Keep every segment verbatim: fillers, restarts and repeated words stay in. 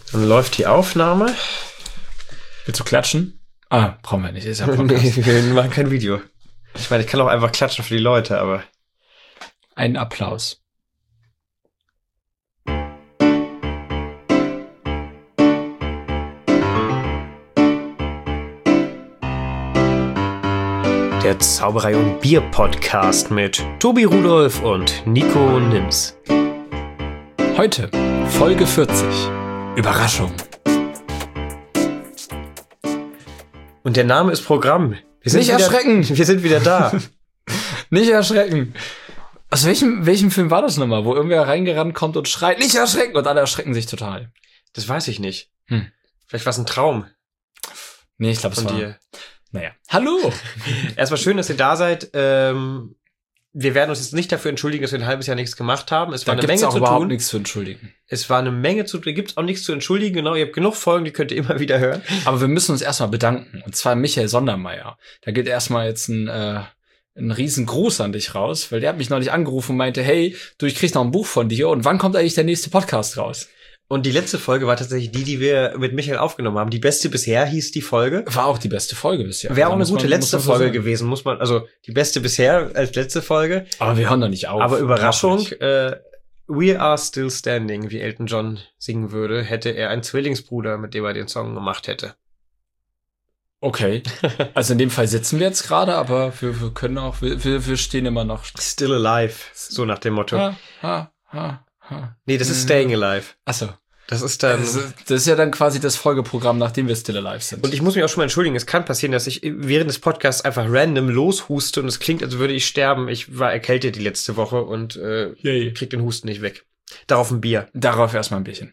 Dann läuft die Aufnahme. Willst du klatschen? Ah, brauchen wir nicht. Ist ja Podcast. Nee, wir machen kein Video. Ich meine, ich kann auch einfach klatschen für die Leute, aber... Einen Applaus. Der Zauberei und Bier Podcast mit Tobi Rudolph und Nico Nims. Heute Folge vierzig. Überraschung. Und der Name ist Programm. Wir sind Nicht wieder, erschrecken! Wir sind wieder da. Nicht erschrecken! Aus welchem, welchem Film war das nochmal, wo irgendwer reingerannt kommt und schreit, nicht erschrecken! Und alle erschrecken sich total. Das weiß ich nicht. Hm. Vielleicht war es ein Traum. Nee, ich glaube, es von war... dir. Naja. Hallo! Erstmal schön, dass ihr da seid. Ähm, wir werden uns jetzt nicht dafür entschuldigen, dass wir ein halbes Jahr nichts gemacht haben. Es war Da eine gibt's Menge auch zu überhaupt tun. nichts zu entschuldigen. Es war eine Menge zu tun. Gibt es auch nichts zu entschuldigen. Genau, ihr habt genug Folgen, die könnt ihr immer wieder hören. Aber wir müssen uns erstmal bedanken. Und zwar Michael Sondermeier. Da geht erstmal jetzt ein, äh, ein riesen Gruß an dich raus, weil der hat mich neulich angerufen und meinte, hey, du, ich krieg noch ein Buch von dir und wann kommt eigentlich der nächste Podcast raus? Und die letzte Folge war tatsächlich die, die wir mit Michael aufgenommen haben. Die beste bisher hieß die Folge. War auch die beste Folge bisher. Wäre auch eine Muss gute man- letzte muss man so Folge sagen. gewesen, muss man, also die beste bisher als letzte Folge. Aber wir hören doch nicht auf. Aber Überraschung, Nicht. äh, We Are Still Standing, wie Elton John singen würde, hätte er einen Zwillingsbruder, mit dem er den Song gemacht hätte. Okay. Also in dem Fall sitzen wir jetzt gerade, aber wir, wir können auch, wir, wir, wir stehen immer noch. Still Alive, so nach dem Motto. Ha, ha, ha, ha. Nee, das ist Mhm. Staying Alive. Achso. Das ist dann... Das, ist- das ist ja dann quasi das Folgeprogramm, nachdem wir Still Alive sind. Und ich muss mich auch schon mal entschuldigen, es kann passieren, dass ich während des Podcasts einfach random loshuste und es klingt, als würde ich sterben. Ich war erkältet die letzte Woche und äh, Yay. krieg den Husten nicht weg. Darauf ein Bier. Darauf erstmal ein Bierchen.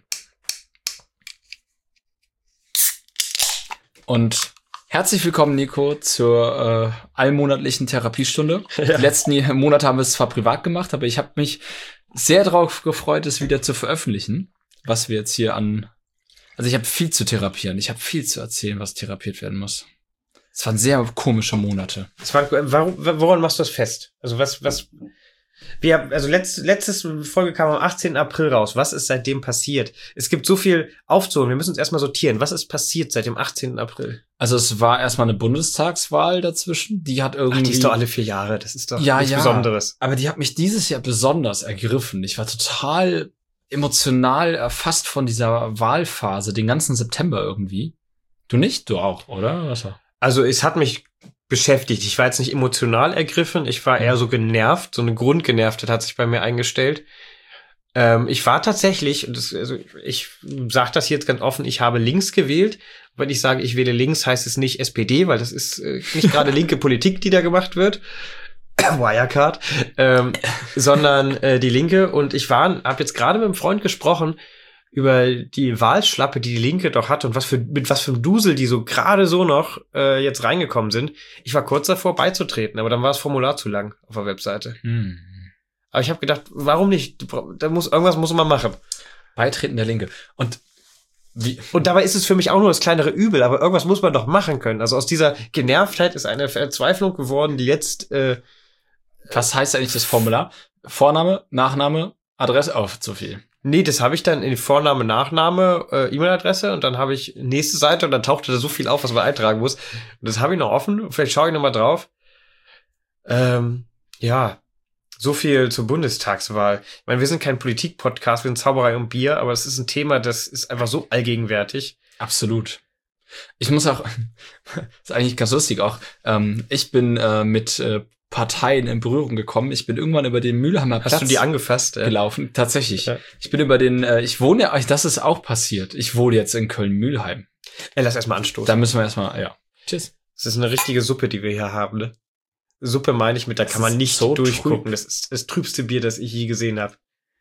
Und herzlich willkommen, Nico, zur äh, allmonatlichen Therapiestunde. Ja. Die letzten Monate haben wir es zwar privat gemacht, aber ich habe mich sehr darauf gefreut, es wieder zu veröffentlichen, was wir jetzt hier an... Also ich habe viel zu therapieren. Ich habe viel zu erzählen, was therapiert werden muss. Es waren sehr komische Monate. Es war, warum, woran machst du das fest? Also was, was, wir, also letzte, letzte Folge kam am achtzehnten April raus. Was ist seitdem passiert? Es gibt so viel aufzuholen. Wir müssen uns erstmal sortieren. Was ist passiert seit dem achtzehnten April? Also es war erstmal eine Bundestagswahl dazwischen. Die hat irgendwie... Ach, die ist doch alle vier Jahre. Das ist doch Ja, nichts ja. Besonderes. Aber die hat mich dieses Jahr besonders ergriffen. Ich war total emotional erfasst von dieser Wahlphase, den ganzen September irgendwie. Du nicht? Du auch, oder? Was war? Also es hat mich beschäftigt. Ich war jetzt nicht emotional ergriffen. Ich war eher so genervt. So eine Grundgenervtheit hat sich bei mir eingestellt. Ähm, ich war tatsächlich, und das, also ich sage das jetzt ganz offen, ich habe links gewählt. Wenn ich sage, ich wähle links, heißt es nicht S P D, weil das ist äh, nicht gerade linke Politik, die da gemacht wird. Wirecard. Ähm, sondern äh, die Linke. Und ich war, habe jetzt gerade mit einem Freund gesprochen über die Wahlschlappe, die die Linke doch hat und was für, mit was für einem Dusel die so gerade so noch äh, jetzt reingekommen sind. Ich war kurz davor beizutreten, aber dann war das Formular zu lang auf der Webseite. Hm. Aber ich habe gedacht, warum nicht? Du brauch- Da muss irgendwas muss man machen. Beitreten der Linke. Und wie? Und dabei ist es für mich auch nur das kleinere Übel, aber irgendwas muss man doch machen können. Also aus dieser Genervtheit ist eine Verzweiflung geworden, die jetzt äh, Was heißt eigentlich das Formular? Vorname, Nachname, Adresse, auf zu viel. nee, das habe ich dann in die Vorname, Nachname, äh, E-Mail-Adresse und dann habe ich nächste Seite und dann tauchte da so viel auf, was man eintragen muss. Und das habe ich noch offen. Vielleicht schaue ich noch mal drauf. Ähm, ja, so viel zur Bundestagswahl. Ich meine, wir sind kein Politik-Podcast, wir sind Zauberei und Bier, aber es ist ein Thema, das ist einfach so allgegenwärtig. Absolut. Ich muss auch, ist eigentlich ganz lustig auch, ähm, ich bin äh, mit äh, Parteien in Berührung gekommen. Ich bin irgendwann über den Mühlheimer Platz Hast du die angefasst? Äh? gelaufen. Tatsächlich. Ja. Ich bin über den, äh, ich wohne ja, das ist auch passiert. Ich wohne jetzt in Köln-Mühlheim. Ey, lass erstmal anstoßen. Da müssen wir erstmal, ja. Tschüss. Das ist eine richtige Suppe, die wir hier haben, ne? Suppe meine ich mit, da Das kann man ist nicht so durchgucken. trüb. Das ist das trübste Bier, das ich je gesehen habe.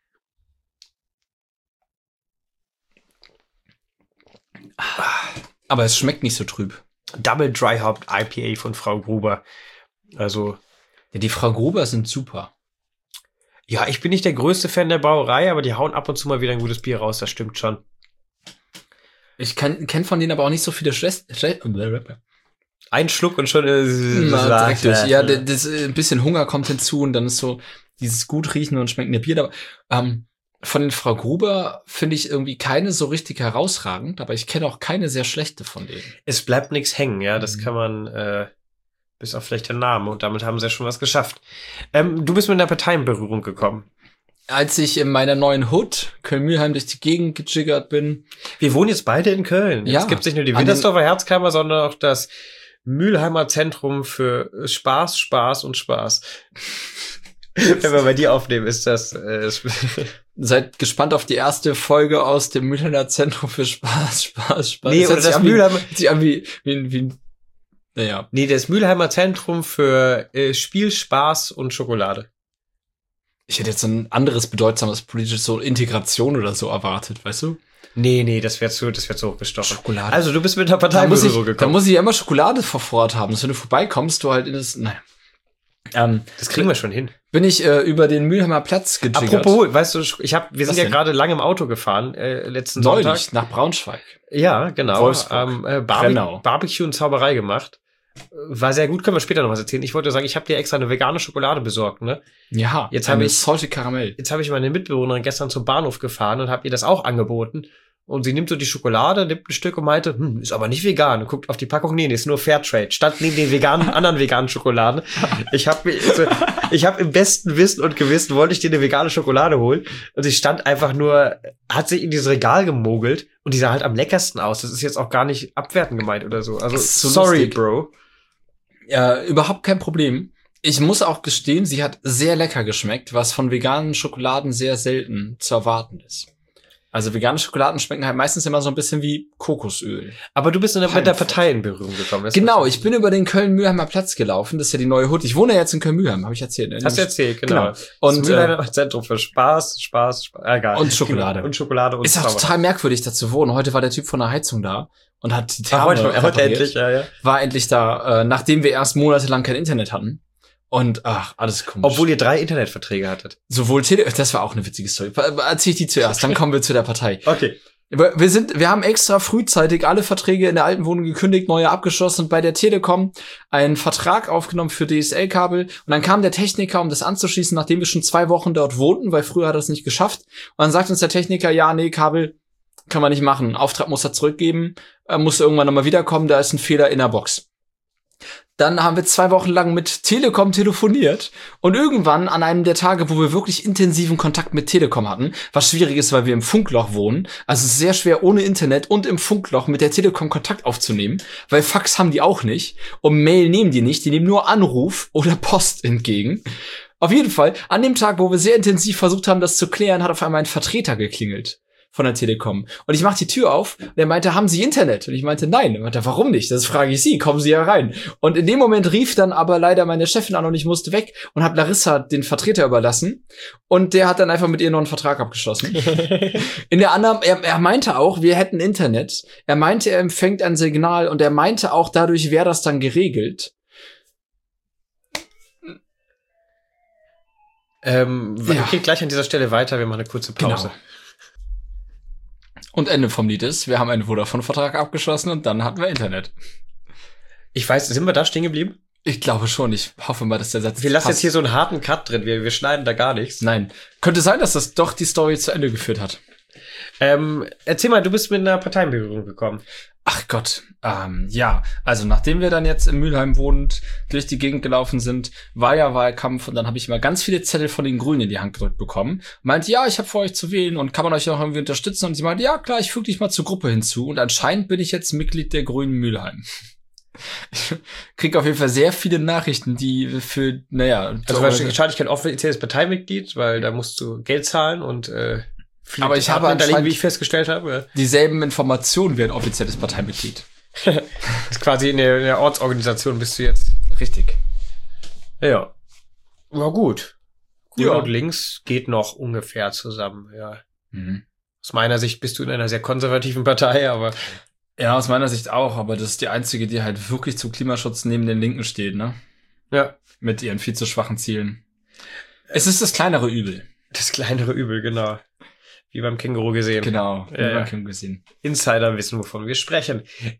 Aber es schmeckt nicht so trüb. Double Dry Hopped I P A von Frau Gruber. Also, Ja, die Frau Gruber sind super. ja, ich bin nicht der größte Fan der Brauerei, aber die hauen ab und zu mal wieder ein gutes Bier raus, das stimmt schon. Ich kenne kenn von denen aber auch nicht so viele Schwestern. Ein Schluck und schon äh, direkt durch. Ja, das, das, ein bisschen Hunger kommt hinzu und dann ist so dieses gut riechen und schmeckende Bier. Aber, ähm, Von den Frau Gruber finde ich irgendwie keine so richtig herausragend, aber ich kenne auch keine sehr schlechte von denen. Es bleibt nichts hängen, ja, das Mhm. kann man, äh, bis auf vielleicht den Namen, und damit haben sie ja schon was geschafft. Ähm, du bist mit einer Partei in Berührung gekommen. Als ich in meiner neuen Hood, Köln-Mühlheim, durch die Gegend gejiggert bin. Wir wohnen jetzt beide in Köln. Ja. Jetzt gibt es nicht nur die An den- Wintersdorfer Herzkammer, sondern auch das Mülheimer Zentrum für Spaß, Spaß und Spaß. Wenn wir bei dir aufnehmen, ist das... Äh, Seid gespannt auf die erste Folge aus dem Mülheimer Zentrum für Spaß, Spaß, Spaß. nee, Das oder hört sich das an wie- Mülheimer... hört sich an wie, wie, wie, naja. Nee, das Mülheimer Zentrum für äh, Spiel, Spaß und Schokolade. Ich hätte jetzt ein anderes bedeutsames politisches, so Integration oder so erwartet, weißt du? Nee, nee, das wäre zu, das wäre zu hochgestochen. Schokolade. Also, du bist mit der Partei da in muss ich, Berührung da gekommen. muss ich ja immer Schokolade vor Ort haben. Dass wenn du vorbeikommst, du halt in das, naja. Ähm, Das kriegen wir schon hin. bin ich äh, über den Mülheimer Platz gejiggert. Apropos, weißt du, ich hab, wir sind Was ja denn? gerade lange im Auto gefahren, äh, letzten Neulich, Sonntag. nach Braunschweig. Ja, genau. Wolfsburg. Ähm, äh, Barbe Brennau. Barbecue und Zauberei gemacht. War sehr gut, können wir später noch was erzählen. Ich wollte sagen, ich habe dir extra eine vegane Schokolade besorgt, ne? Ja, Jetzt eine habe ich- Salty Karamell. Jetzt habe ich meine Mitbewohnerin gestern zum Bahnhof gefahren und habe ihr das auch angeboten. Und sie nimmt so die Schokolade, nimmt ein Stück und meinte, hm, ist aber nicht vegan. Und guckt auf die Packung, nee, nee, ist nur Fairtrade. Stand neben den veganen, anderen veganen Schokoladen. Ich habe also, ich habe im besten Wissen und Gewissen, wollte ich dir eine vegane Schokolade holen. Und sie stand einfach nur, hat sich in dieses Regal gemogelt und die sah halt am leckersten aus. Das ist jetzt auch gar nicht abwertend gemeint oder so. Also, Das ist so sorry, lustig. Bro. Ja, überhaupt kein Problem. Ich muss auch gestehen, sie hat sehr lecker geschmeckt, was von veganen Schokoladen sehr selten zu erwarten ist. Also vegane Schokoladen schmecken halt meistens immer so ein bisschen wie Kokosöl. Aber du bist in der, mit der Hanf. Partei in Berührung gekommen. Das Genau, war- ich bin über den Köln-Mühlheimer Platz gelaufen. Das ist ja die neue Hut. Ich wohne ja jetzt in Köln-Mühlheim, habe ich erzählt. Ne? Hast du erzählt, genau. Genau. Und, das Mülheimer Zentrum für Spaß, Spaß, Spaß. Egal. Und Schokolade. Und Schokolade und Ist auch Zauberei. total merkwürdig, da zu wohnen. Heute war der Typ von der Heizung da und hat die Ach, Therme heute, heute repariert. endlich, ja, ja. War endlich da, äh, nachdem wir erst monatelang kein Internet hatten. Und ach, alles komisch. Obwohl ihr drei Internetverträge hattet. sowohl Tele, das war auch eine witzige Story. Erzähl ich die zuerst, dann kommen wir zu der Partei. Okay. Wir wir sind, wir haben extra frühzeitig alle Verträge in der alten Wohnung gekündigt, neue abgeschlossen und bei der Telekom einen Vertrag aufgenommen für D S L-Kabel. Und dann kam der Techniker, um das anzuschließen, nachdem wir schon zwei Wochen dort wohnten, weil früher hat er es nicht geschafft. Und dann sagt uns der Techniker, ja, nee, Kabel kann man nicht machen. Auftrag muss er zurückgeben, er muss irgendwann nochmal wiederkommen, da ist ein Fehler in der Box. Dann haben wir zwei Wochen lang mit Telekom telefoniert und irgendwann an einem der Tage, wo wir wirklich intensiven Kontakt mit Telekom hatten, was schwierig ist, weil wir im Funkloch wohnen, also es ist sehr schwer ohne Internet und im Funkloch mit der Telekom Kontakt aufzunehmen, weil Fax haben die auch nicht und Mail nehmen die nicht, die nehmen nur Anruf oder Post entgegen. Auf jeden Fall, an dem Tag, wo wir sehr intensiv versucht haben, das zu klären, hat auf einmal ein Vertreter geklingelt von der Telekom. Und ich mach die Tür auf und er meinte, haben Sie Internet? Und ich meinte, nein. Er meinte, warum nicht? Das frage ich Sie, kommen Sie ja rein. Und in dem Moment rief dann aber leider meine Chefin an und ich musste weg und habe Larissa den Vertreter überlassen. Und der hat dann einfach mit ihr noch einen Vertrag abgeschlossen. In der anderen, er, er meinte auch, wir hätten Internet. Er meinte, er empfängt ein Signal und er meinte auch, dadurch wäre das dann geregelt. Ähm, Ja. Okay, gleich an dieser Stelle weiter. Wir machen eine kurze Pause. Genau. Und Ende vom Lied ist, wir haben einen Vodafone-Vertrag abgeschlossen und dann hatten wir Internet. Ich weiß, sind wir da stehen geblieben? Ich glaube schon. Ich hoffe mal, dass der Satz Wir lassen passt. jetzt hier so einen harten Cut drin. Wir, wir schneiden da gar nichts. Nein. Könnte sein, dass das doch die Story zu Ende geführt hat. Ähm, erzähl mal, du bist mit einer Partei in Berührung gekommen. Ach Gott, ähm, ja, also nachdem wir dann jetzt in Mülheim wohnend durch die Gegend gelaufen sind, war ja Wahlkampf und dann habe ich mal ganz viele Zettel von den Grünen in die Hand gedrückt bekommen. Meinte, ja, ich habe vor euch zu wählen und kann man euch auch irgendwie unterstützen? Und sie meinte, ja klar, ich füge dich mal zur Gruppe hinzu und anscheinend bin ich jetzt Mitglied der Grünen Mülheim. Ich krieg auf jeden Fall sehr viele Nachrichten, die für, naja, Also wahrscheinlich kein offizielles Parteimitglied, weil da musst du Geld zahlen und äh, viele Aber ich habe Daten hinterlegen, anscheinend- wie ich festgestellt habe. dieselben Informationen wie ein offizielles Parteimitglied. Das ist quasi in der, in der Ortsorganisation bist du jetzt. Richtig. Ja. War gut. Grün Ja. und links geht noch ungefähr zusammen, ja. Mhm. Aus meiner Sicht bist du in einer sehr konservativen Partei, aber Ja, aus meiner Sicht auch, aber das ist die einzige, die halt wirklich zum Klimaschutz neben den Linken steht, ne? ja, Mit ihren viel zu schwachen Zielen. Es ist das kleinere Übel. das kleinere Übel, genau. Wie beim Känguru gesehen. Genau, Ja, ja. ja, gesehen. Insider wissen, wovon wir sprechen.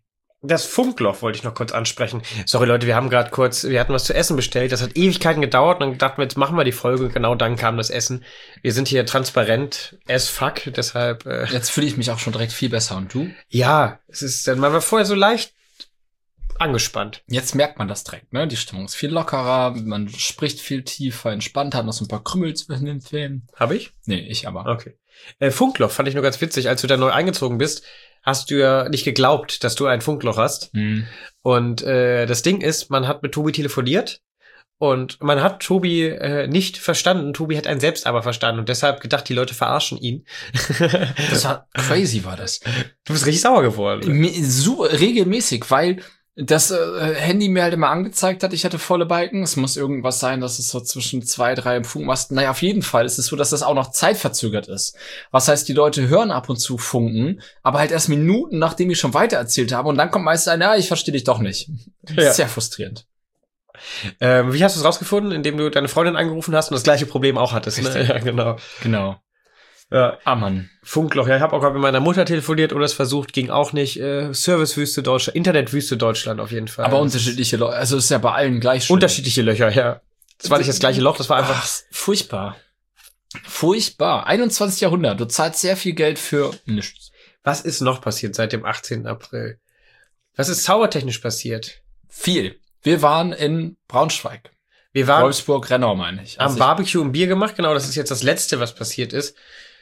Das Funkloch wollte ich noch kurz ansprechen. Sorry, Leute, wir haben gerade kurz, wir hatten was zu essen bestellt. Das hat Ewigkeiten gedauert. Und dann dachten wir, jetzt machen wir die Folge. Und genau dann kam das Essen. Wir sind hier transparent as fuck. Deshalb. Äh, Jetzt fühle ich mich auch schon direkt viel besser. Und du? Ja, es ist, man war vorher so leicht angespannt. Jetzt merkt man das direkt, ne? Die Stimmung ist viel lockerer. Man spricht viel tiefer, entspannt, hat noch so ein paar Krümel zwischen den Zähnen. Habe ich? Nee, ich aber. Okay. Äh, Funkloch fand ich nur ganz witzig. Als du da neu eingezogen bist, hast du ja nicht geglaubt, dass du ein Funkloch hast. Hm. Und äh, das Ding ist, man hat mit Tobi telefoniert und man hat Tobi äh, nicht verstanden. Tobi hat einen selbst aber verstanden und deshalb gedacht, die Leute verarschen ihn. Das war crazy, war das. Du bist richtig sauer geworden. Me- so regelmäßig, weil das äh, Handy mir halt immer angezeigt hat, ich hatte volle Balken. Es muss irgendwas sein, dass es so zwischen zwei, drei Funkmasten. Naja, auf jeden Fall ist es so, dass das auch noch zeitverzögert ist. Was heißt, die Leute hören ab und zu Funken, aber halt erst Minuten, nachdem ich schon weiter erzählt habe. Und dann kommt meist einer, ja, ich verstehe dich doch nicht. Das Ja. ist sehr frustrierend. Ähm, wie hast du es rausgefunden? Indem du deine Freundin angerufen hast und das gleiche Problem auch hattest. Ne? Richtig. Ja, genau. Genau. Ja. Ah, Mann. Funkloch, ja, ich habe auch gerade mit meiner Mutter telefoniert oder es versucht, ging auch nicht. Äh, Servicewüste Deutschland, Internetwüste Deutschland auf jeden Fall. Aber unterschiedliche Leute, also ist ja bei allen gleich schlimm. Unterschiedliche Löcher, ja. Das war nicht das gleiche Loch, das war einfach. Ach, furchtbar. Furchtbar. einundzwanzigsten Jahrhundert. Du zahlst sehr viel Geld für nichts. Was ist noch passiert seit dem achtzehnten April? Was ist zaubertechnisch passiert? Viel. Wir waren in Braunschweig. Wir waren Wolfsburg, Rennau, meine ich. am Also ich- Barbecue und Bier gemacht, genau, das ist jetzt das Letzte, was passiert ist.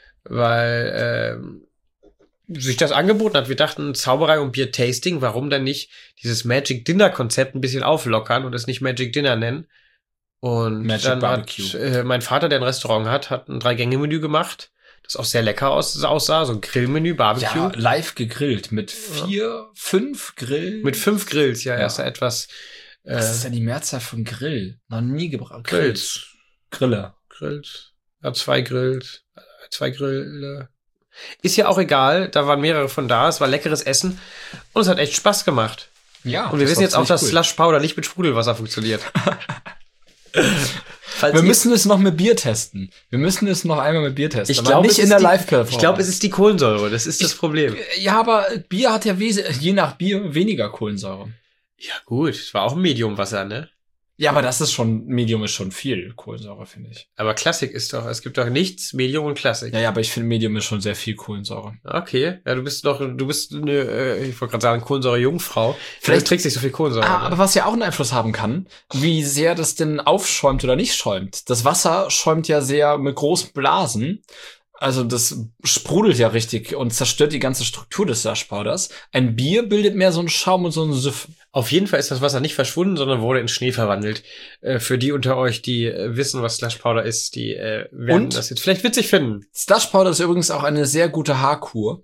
Weil ähm, sich das angeboten hat. Wir dachten, Zauberei und Bier-Tasting, warum denn nicht dieses Magic Dinner-Konzept ein bisschen auflockern und es nicht Magic Dinner nennen? Und Magic dann Barbecue. hat äh, mein Vater, der ein Restaurant hat, hat ein Drei-Gänge-Menü gemacht, das auch sehr lecker aus, aussah, so ein Grillmenü, Barbecue. Ja, live gegrillt mit vier, fünf Grill. Mit fünf Grills, ja, Ja. erst etwas äh, Was ist denn die Mehrzahl von Grill? Noch nie gebraucht. Grills. Griller. Grills. Ja, zwei Grills. Zwei Grill. Ist ja auch egal, da waren mehrere von da, es war leckeres Essen und es hat echt Spaß gemacht. Ja. Und wir wissen jetzt auch, dass cool. Slush Powder nicht mit Sprudelwasser funktioniert. Falls Wir ihr- müssen es noch mit Bier testen. Wir müssen es noch einmal mit Bier testen. ich aber glaube, nicht es in ist der die- Live-Performance. Ich glaube, es ist die Kohlensäure, das ist das Problem. Ja, aber Bier hat ja wes- je nach Bier weniger Kohlensäure. Ja gut, es war auch ein Mediumwasser, ne? Ja, aber das ist schon, Medium ist schon viel Kohlensäure, finde ich. Aber Klassik ist doch, es gibt doch nichts, Medium und Klassik. Ja, ja, aber ich finde Medium ist schon sehr viel Kohlensäure. Okay, ja, du bist doch, du bist eine, äh, ich wollte gerade sagen, Kohlensäure-Jungfrau. Vielleicht Vielleicht- trägst du nicht so viel Kohlensäure. Ah, ne? aber was ja auch einen Einfluss haben kann, wie sehr das denn aufschäumt oder nicht schäumt. Das Wasser schäumt ja sehr mit großen Blasen. Also das sprudelt ja richtig und zerstört die ganze Struktur des Slush-Powders. Ein Bier bildet mehr so einen Schaum und so einen Süff. Auf jeden Fall ist das Wasser nicht verschwunden, sondern wurde in Schnee verwandelt. Äh, für die unter euch, die äh, wissen, was Slush Powder ist, die äh, werden Und? das jetzt vielleicht witzig finden. Slush-Powder ist übrigens auch eine sehr gute Haarkur.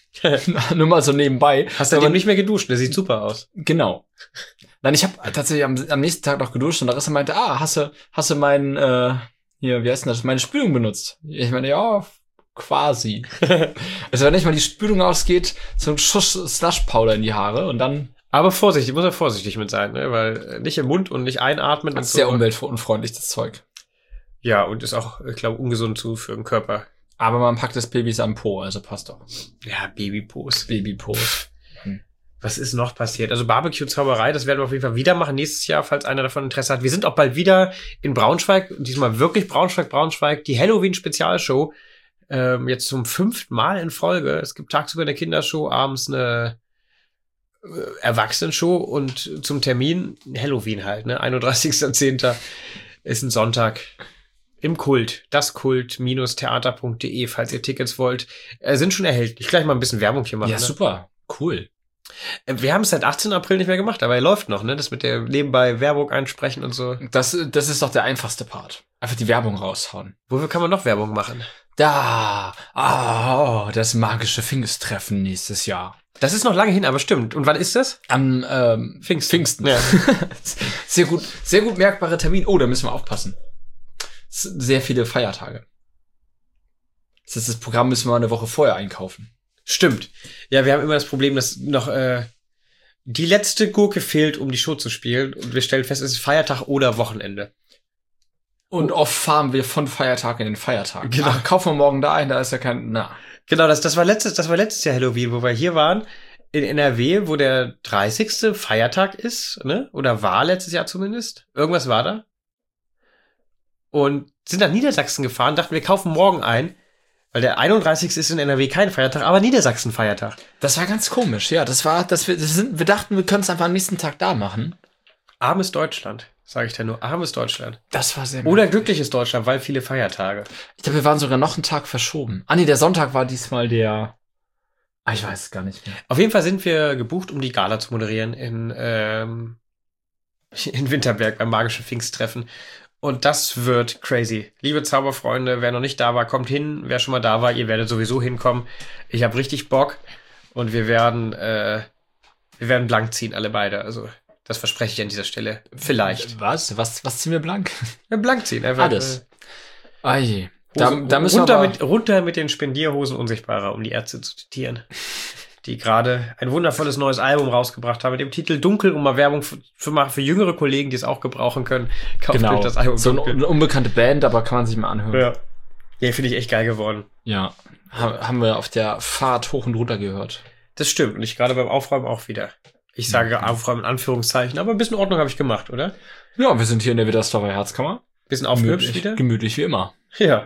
Nur mal so nebenbei. Hast du Aber- dem nicht mehr geduscht? Der sieht super aus. Genau. Nein, ich habe tatsächlich am, am nächsten Tag noch geduscht und Larissa meinte, ah, hast du, hast du meinen, äh, hier, wie heißt denn das, meine Spülung benutzt? Ich meine, ja, quasi. Also wenn nicht mal die Spülung ausgeht, so ein Schuss Slush-Powder in die Haare und dann Aber vorsichtig, muss er vorsichtig mit sein, ne? Weil äh, nicht im Mund und nicht einatmen. Und ist so. sehr umweltunfreundlich, das Zeug. Ja, und ist auch, ich glaube, ungesund zu für den Körper. Aber man packt des Babys am Po, also passt doch. Ja, Babypos. Babypos. Was ist noch passiert? Also Barbecue-Zauberei, das werden wir auf jeden Fall wieder machen nächstes Jahr, falls einer davon Interesse hat. Wir sind auch bald wieder in Braunschweig, diesmal wirklich Braunschweig, Braunschweig, die Halloween-Spezialshow. Ähm, jetzt zum fünften Mal in Folge. Es gibt tagsüber eine Kindershow, abends eine äh, Erwachsenenshow und zum Termin Halloween halt, ne? einunddreißigster zehnter ist ein Sonntag. Im Kult, das Kult-theater punkt de, falls ihr Tickets wollt, äh, sind schon erhältlich. Gleich mal ein bisschen Werbung hier machen. Ja, ne? super. Cool. Äh, Wir haben es seit achtzehnten April nicht mehr gemacht, aber er läuft noch, ne? Das mit der nebenbei Werbung einsprechen und so. Das, das ist doch der einfachste Part. Einfach die Werbung raushauen. Wofür kann man noch Werbung machen? Da, ah, oh, das magische Pfingsttreffen nächstes Jahr. Das ist noch lange hin, aber stimmt. Und wann ist das? Am ähm, Pfingsten. Pfingsten. Ja. Sehr gut, sehr gut merkbarer Termin. Oh, da müssen wir aufpassen. S- Sehr viele Feiertage. Das ist das Programm, müssen wir eine Woche vorher einkaufen. Stimmt. Ja, wir haben immer das Problem, dass noch äh, die letzte Gurke fehlt, um die Show zu spielen. Und wir stellen fest, es ist Feiertag oder Wochenende. Und oft fahren wir von Feiertag in den Feiertag. Genau. Ach, kaufen wir morgen da ein, da ist ja kein, na. Genau, das, das war letztes, das war letztes Jahr Halloween, wo wir hier waren. in N R W, wo der dreißigste Feiertag ist, ne? Oder war letztes Jahr zumindest. Irgendwas war da. Und sind nach Niedersachsen gefahren, dachten, wir kaufen morgen ein, weil der einunddreißigste ist in N R W kein Feiertag, aber Niedersachsen-Feiertag. Das war ganz komisch, ja. Das war, dass wir, das sind, wir dachten, wir können es einfach am nächsten Tag da machen. Armes Deutschland, sage ich da nur. Armes Deutschland. Das war sehr Oder glückliches Deutschland, weil viele Feiertage. Ich glaube, wir waren sogar noch einen Tag verschoben. Ah nee, der Sonntag war diesmal der... Ah, ich weiß es gar nicht mehr. Auf jeden Fall sind wir gebucht, um die Gala zu moderieren in, ähm, in Winterberg beim Magischen Pfingsttreffen. Und das wird crazy. Liebe Zauberfreunde, wer noch nicht da war, kommt hin. Wer schon mal da war, ihr werdet sowieso hinkommen. Ich habe richtig Bock. Und wir werden, äh, wir werden blank ziehen, alle beide. Also, das verspreche ich an dieser Stelle. Vielleicht. Was? Was, was ziehen wir blank? Ja, blank ziehen. Einfach, Alles. Äh, Ah je. Da, Hose, da müssen runter, wir aber, mit, runter mit den Spendierhosen Unsichtbarer, um die Ärzte zu zitieren. Die gerade ein wundervolles neues Album rausgebracht haben mit dem Titel Dunkel, um mal Werbung für, für, für jüngere Kollegen, die es auch gebrauchen können. Kauft genau, euch das Album so Dunkel. eine unbekannte Band, aber kann man sich mal anhören. Ja, ja finde ich echt geil geworden. Ja, ha- haben wir auf der Fahrt hoch und runter gehört. Das stimmt. Und ich gerade beim Aufräumen auch wieder. Ich sage Mhm. Aufräumen in Anführungszeichen, aber ein bisschen Ordnung habe ich gemacht, oder? Ja, wir sind hier in der Widdersdorfer Herzkammer. Bisschen aufgehübscht Gemütlich, wieder. gemütlich wie immer. Ja.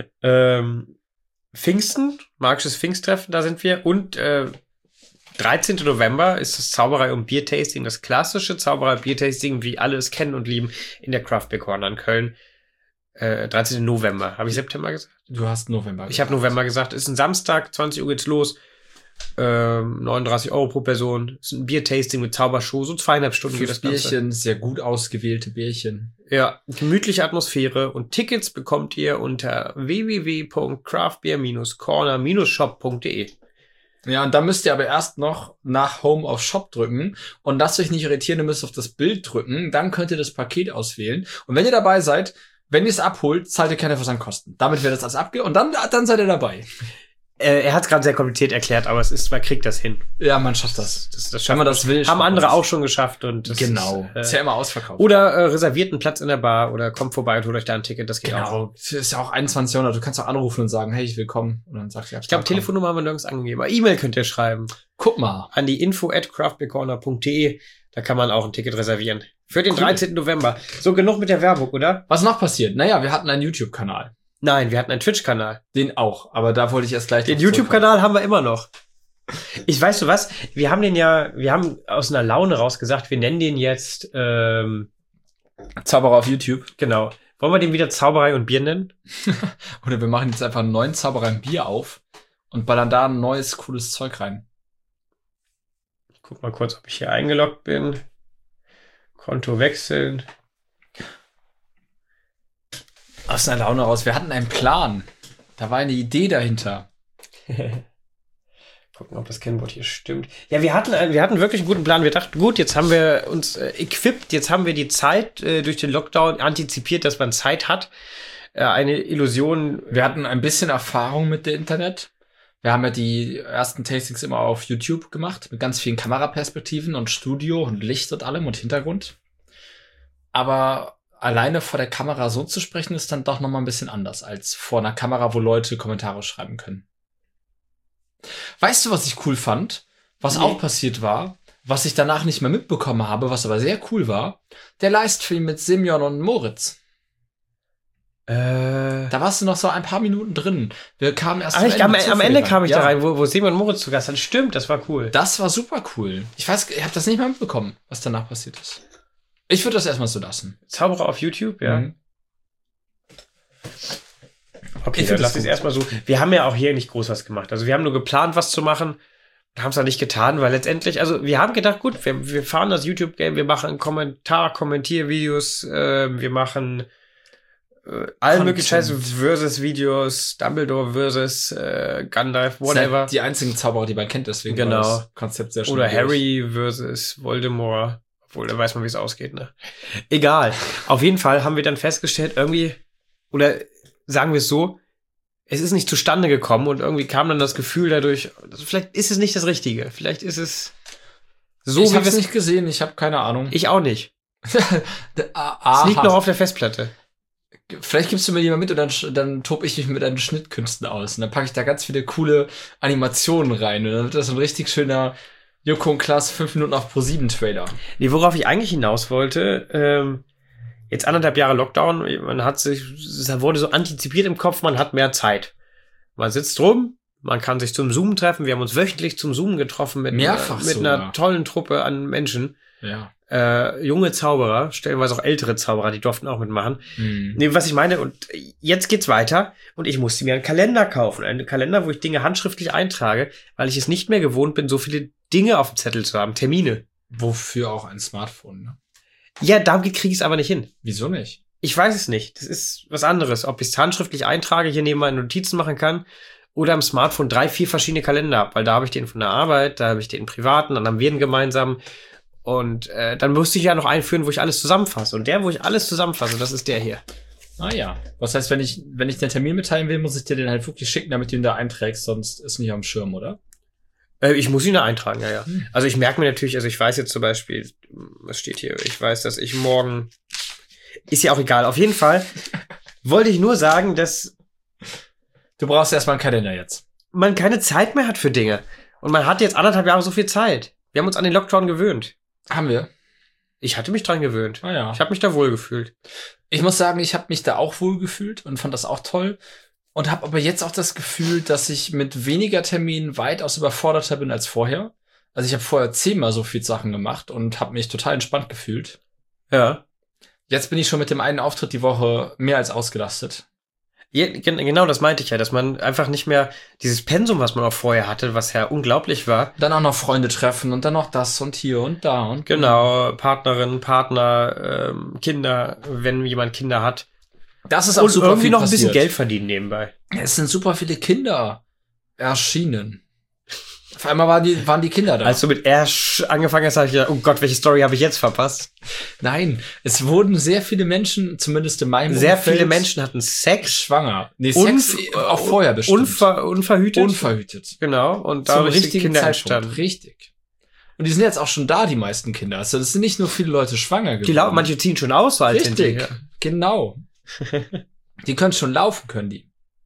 Ähm, Pfingsten, magisches Pfingsttreffen, da sind wir. Und äh, dreizehnten November ist das Zauberei- und Biertasting, das klassische Zauberei-Biertasting, wie alle es kennen und lieben, in der Craft Beer Corner in Köln. Äh, dreizehnten November. Habe ich September gesagt? Du hast November Ich habe November gesagt. Ist ein Samstag, zwanzig Uhr geht's los. Ähm, neununddreißig Euro pro Person. Ist ein Biertasting mit Zaubershow. So zweieinhalb Stunden geht Fünf das Ganze. Bierchen, sehr gut ausgewählte Bierchen. Ja, gemütliche Atmosphäre und Tickets bekommt ihr unter w w w punkt craftbeer corner shop punkt d e. Ja, und da müsst ihr aber erst noch nach Home auf Shop drücken und lasst euch nicht irritieren, ihr müsst auf das Bild drücken, dann könnt ihr das Paket auswählen und wenn ihr dabei seid, wenn ihr es abholt, zahlt ihr keine Versandkosten. Damit wird das alles abge... und dann, dann seid ihr dabei. Äh, er hat es gerade sehr kompliziert erklärt, aber es ist, man kriegt das hin. Ja, man schafft das. Das, das Wenn man das will, Haben schafft man andere das. auch schon geschafft und das Genau. Ist, Ist äh, ja immer ausverkauft. oder äh, reserviert einen Platz in der Bar oder kommt vorbei und holt euch da ein Ticket, das geht auch. Genau. Es ist ja auch einundzwanzig Jahrhundert. Du kannst auch anrufen und sagen, hey, ich will kommen. Und dann sagt ihr, Ich glaube, Telefonnummer haben wir nirgends angegeben. Aber E-Mail könnt ihr schreiben. Guck mal. An die info at craftbeercorner punkt d e. Da kann man auch ein Ticket reservieren. Für den Cool. dreizehnten November. So, genug mit der Werbung, oder? Was noch passiert? Naja, wir hatten einen YouTube-Kanal. Nein, wir hatten einen Twitch-Kanal. Den auch. Aber da wollte ich erst gleich Den drauf zurückkommen. YouTube-Kanal haben wir immer noch. Ich weißt du was? Wir haben den ja, wir haben aus einer Laune raus gesagt, wir nennen den jetzt, ähm, Zauberer auf YouTube. genau. Wollen wir den wieder Zauberei und Bier nennen? Oder wir machen jetzt einfach einen neuen Zauberer im Bier auf und ballern da ein neues, cooles Zeug rein. Ich guck mal kurz, ob ich hier eingeloggt bin. Konto wechseln. Aus einer Laune raus. Wir hatten einen Plan. Da war eine Idee dahinter. Gucken, ob das Kennwort hier stimmt. Ja, wir hatten, einen- wir hatten wirklich einen guten Plan. Wir dachten, gut, jetzt haben wir uns äh, equipped, jetzt haben wir die Zeit äh, durch den Lockdown antizipiert, dass man Zeit hat. Äh, eine Illusion. Wir hatten ein bisschen Erfahrung mit dem Internet. Wir haben ja die ersten Tastings immer auf YouTube gemacht, mit ganz vielen Kameraperspektiven und Studio und Licht und allem und Hintergrund. Aber alleine vor der Kamera so zu sprechen, ist dann doch noch mal ein bisschen anders als vor einer Kamera, wo Leute Kommentare schreiben können. Weißt du, was ich cool fand? Was Nee. auch passiert war, was ich danach nicht mehr mitbekommen habe, was aber sehr cool war? Der Livestream mit Simeon und Moritz. Äh, Da warst du noch so ein paar Minuten drin. Wir kamen erst ah, ich, am, am zufällig Ende kam ich Ja. da rein, wo, wo Simon Moritz zu Gast hat. Stimmt, das war cool. Das war super cool. Ich weiß, ich habe das nicht mal mitbekommen, was danach passiert ist. Ich würde das erstmal so lassen. Zauberer auf YouTube, ja. Mhm. Okay, Ich dann find lass das es gut. erstmal so. Wir haben ja auch hier nicht groß was gemacht. Also wir haben nur geplant, was zu machen und haben es dann nicht getan, weil letztendlich, also wir haben gedacht, gut, wir, wir fahren das YouTube-Game, wir machen Kommentar, Kommentiervideos, äh, wir machen äh, allen möglichen Scheiße, Versus-Videos, Dumbledore versus äh, Gandalf, whatever. Die einzigen Zauberer, die man kennt, deswegen Genau. war das Konzept sehr schön. Oder durch. Harry versus Voldemort. Obwohl, da weiß man, wie es ausgeht, ne? Egal. Auf jeden Fall haben wir dann festgestellt, irgendwie, oder sagen wir es so, es ist nicht zustande gekommen und irgendwie kam dann das Gefühl dadurch, also vielleicht ist es nicht das Richtige. Vielleicht ist es so, ich wie habe wir es es. nicht gesehen, ich habe keine Ahnung. Ich auch nicht. Aha. Es liegt noch auf der Festplatte. Vielleicht gibst du mir jemand mit und dann, sch- dann tob ich mich mit deinen Schnittkünsten aus. Und dann packe ich da ganz viele coole Animationen rein. Und dann wird das so ein richtig schöner Joko und Klaas fünf Minuten auf Pro sieben Trailer. Nee, worauf ich eigentlich hinaus wollte, ähm, jetzt anderthalb Jahre Lockdown, man hat sich, es wurde so antizipiert im Kopf, man hat mehr Zeit. Man sitzt rum, man kann sich zum Zoom treffen, wir haben uns wöchentlich zum Zoom getroffen mit, Mehrfach einer, mit sogar. einer tollen Truppe an Menschen. Ja. Äh, junge Zauberer, stellenweise auch ältere Zauberer, die durften auch mitmachen. Mhm. Nee, was ich meine, und jetzt geht's weiter und ich musste mir einen Kalender kaufen. Einen Kalender, wo ich Dinge handschriftlich eintrage, weil ich es nicht mehr gewohnt bin, so viele Dinge auf dem Zettel zu haben, Termine. Wofür auch ein Smartphone, ne? Ja, damit kriege ich es aber nicht hin. Wieso nicht? Ich weiß es nicht. Das ist was anderes. Ob ich es handschriftlich eintrage, hier neben meinen Notizen machen kann oder am Smartphone drei, vier verschiedene Kalender habe, weil da habe ich den von der Arbeit, da habe ich den privaten, dann haben wir einen gemeinsam. Und äh, dann musste ich ja noch einführen, wo ich alles zusammenfasse. Und der, wo ich alles zusammenfasse, das ist der hier. Ah ja. Was heißt, wenn ich, wenn ich den Termin mitteilen will, muss ich dir den halt wirklich schicken, damit du ihn da einträgst, sonst ist nicht am Schirm, oder? Äh, ich muss ihn da eintragen, ja, ja. Hm. Also ich merke mir natürlich, also ich weiß jetzt zum Beispiel, was steht hier? Ich weiß, dass ich morgen, ist ja auch egal. Auf jeden Fall wollte ich nur sagen, dass Du brauchst erstmal einen Kalender jetzt. man keine Zeit mehr hat für Dinge. Und man hat jetzt anderthalb Jahre so viel Zeit. Wir haben uns an den Lockdown gewöhnt. Haben wir. Ich hatte mich dran gewöhnt. Ah ja. Ich habe mich da wohl gefühlt. Ich muss sagen, ich habe mich da auch wohl gefühlt und fand das auch toll. Und habe aber jetzt auch das Gefühl, dass ich mit weniger Terminen weitaus überforderter bin als vorher. Also ich habe vorher zehnmal so viel Sachen gemacht und habe mich total entspannt gefühlt. Ja. Jetzt bin ich schon mit dem einen Auftritt die Woche mehr als ausgelastet. Ja, gen- genau, das meinte ich ja, dass man einfach nicht mehr dieses Pensum, was man auch vorher hatte, was ja unglaublich war. Dann auch noch Freunde treffen und dann noch das und hier und da und Genau, Partnerin, Partner, ähm, Kinder, wenn jemand Kinder hat. Das ist auch Und super irgendwie viel noch ein bisschen passiert. Geld verdienen nebenbei. Es sind super viele Kinder erschienen. Auf einmal waren die, waren die Kinder da. Als du mit Ash angefangen hast, habe ich gedacht, oh Gott, welche Story habe ich jetzt verpasst? Nein, es wurden sehr viele Menschen, zumindest in meinem Sehr Umfeld, viele Menschen hatten Sex. schwanger. Nee, Unf- Sex auch vorher bestimmt. Unver unverhütet. Unverhütet. Genau, und Zum dadurch sind richtigen Kinder Zeitpunkt. entstanden. Richtig. Und die sind jetzt auch schon da, die meisten Kinder. Also es sind nicht nur viele Leute schwanger geworden. Die lau- manche ziehen schon aus, so alt sind die. Richtig, genau. Die können schon laufen, können die.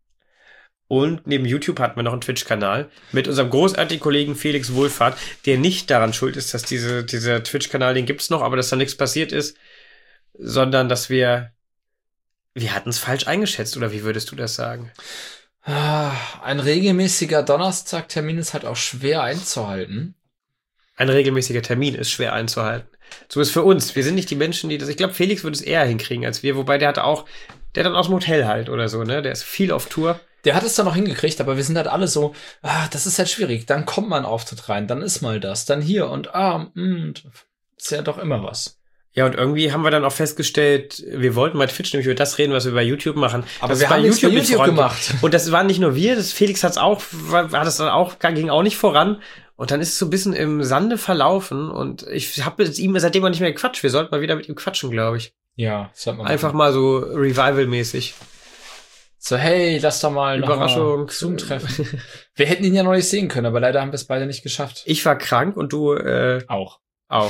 Und neben YouTube hatten wir noch einen Twitch-Kanal mit unserem großartigen Kollegen Felix Wohlfahrt, der nicht daran schuld ist, dass diese, dieser Twitch-Kanal, den gibt's noch, aber dass da nichts passiert ist, sondern dass wir, wir hatten es falsch eingeschätzt, oder wie würdest du das sagen? Ah, Ein regelmäßiger Donnerstagtermin ist halt auch schwer einzuhalten. Ein regelmäßiger Termin ist schwer einzuhalten. Zumindest für uns. Wir sind nicht die Menschen, die das, ich glaube, Felix würde es eher hinkriegen als wir, wobei der hatte auch, der dann aus dem Hotel halt oder so, ne, der ist viel auf Tour. Der hat es dann noch hingekriegt, aber wir sind halt alle so, ah, das ist halt schwierig. Dann kommt mal ein Auftritt rein, dann ist mal das, dann hier und ah, mh, ist ja doch immer was. Ja, und irgendwie haben wir dann auch festgestellt, wir wollten bei Twitch nämlich über das reden, was wir bei YouTube machen. Aber Das wir ist bei haben nichts bei nicht YouTube vorangegangen. gemacht. Und das waren nicht nur wir, das Felix hat's auch, war, hat es dann auch, ging auch nicht voran. Und dann ist es so ein bisschen im Sande verlaufen und ich habe mit ihm seitdem auch nicht mehr gequatscht. Wir sollten mal wieder mit ihm quatschen, glaube ich. Ja, das hat man Einfach mal so Revival-mäßig. so, hey, lass doch mal Überraschung. Zoom-Treffen. Wir hätten ihn ja noch nicht sehen können, aber leider haben wir es beide nicht geschafft. Ich war krank und du äh, Auch. auch.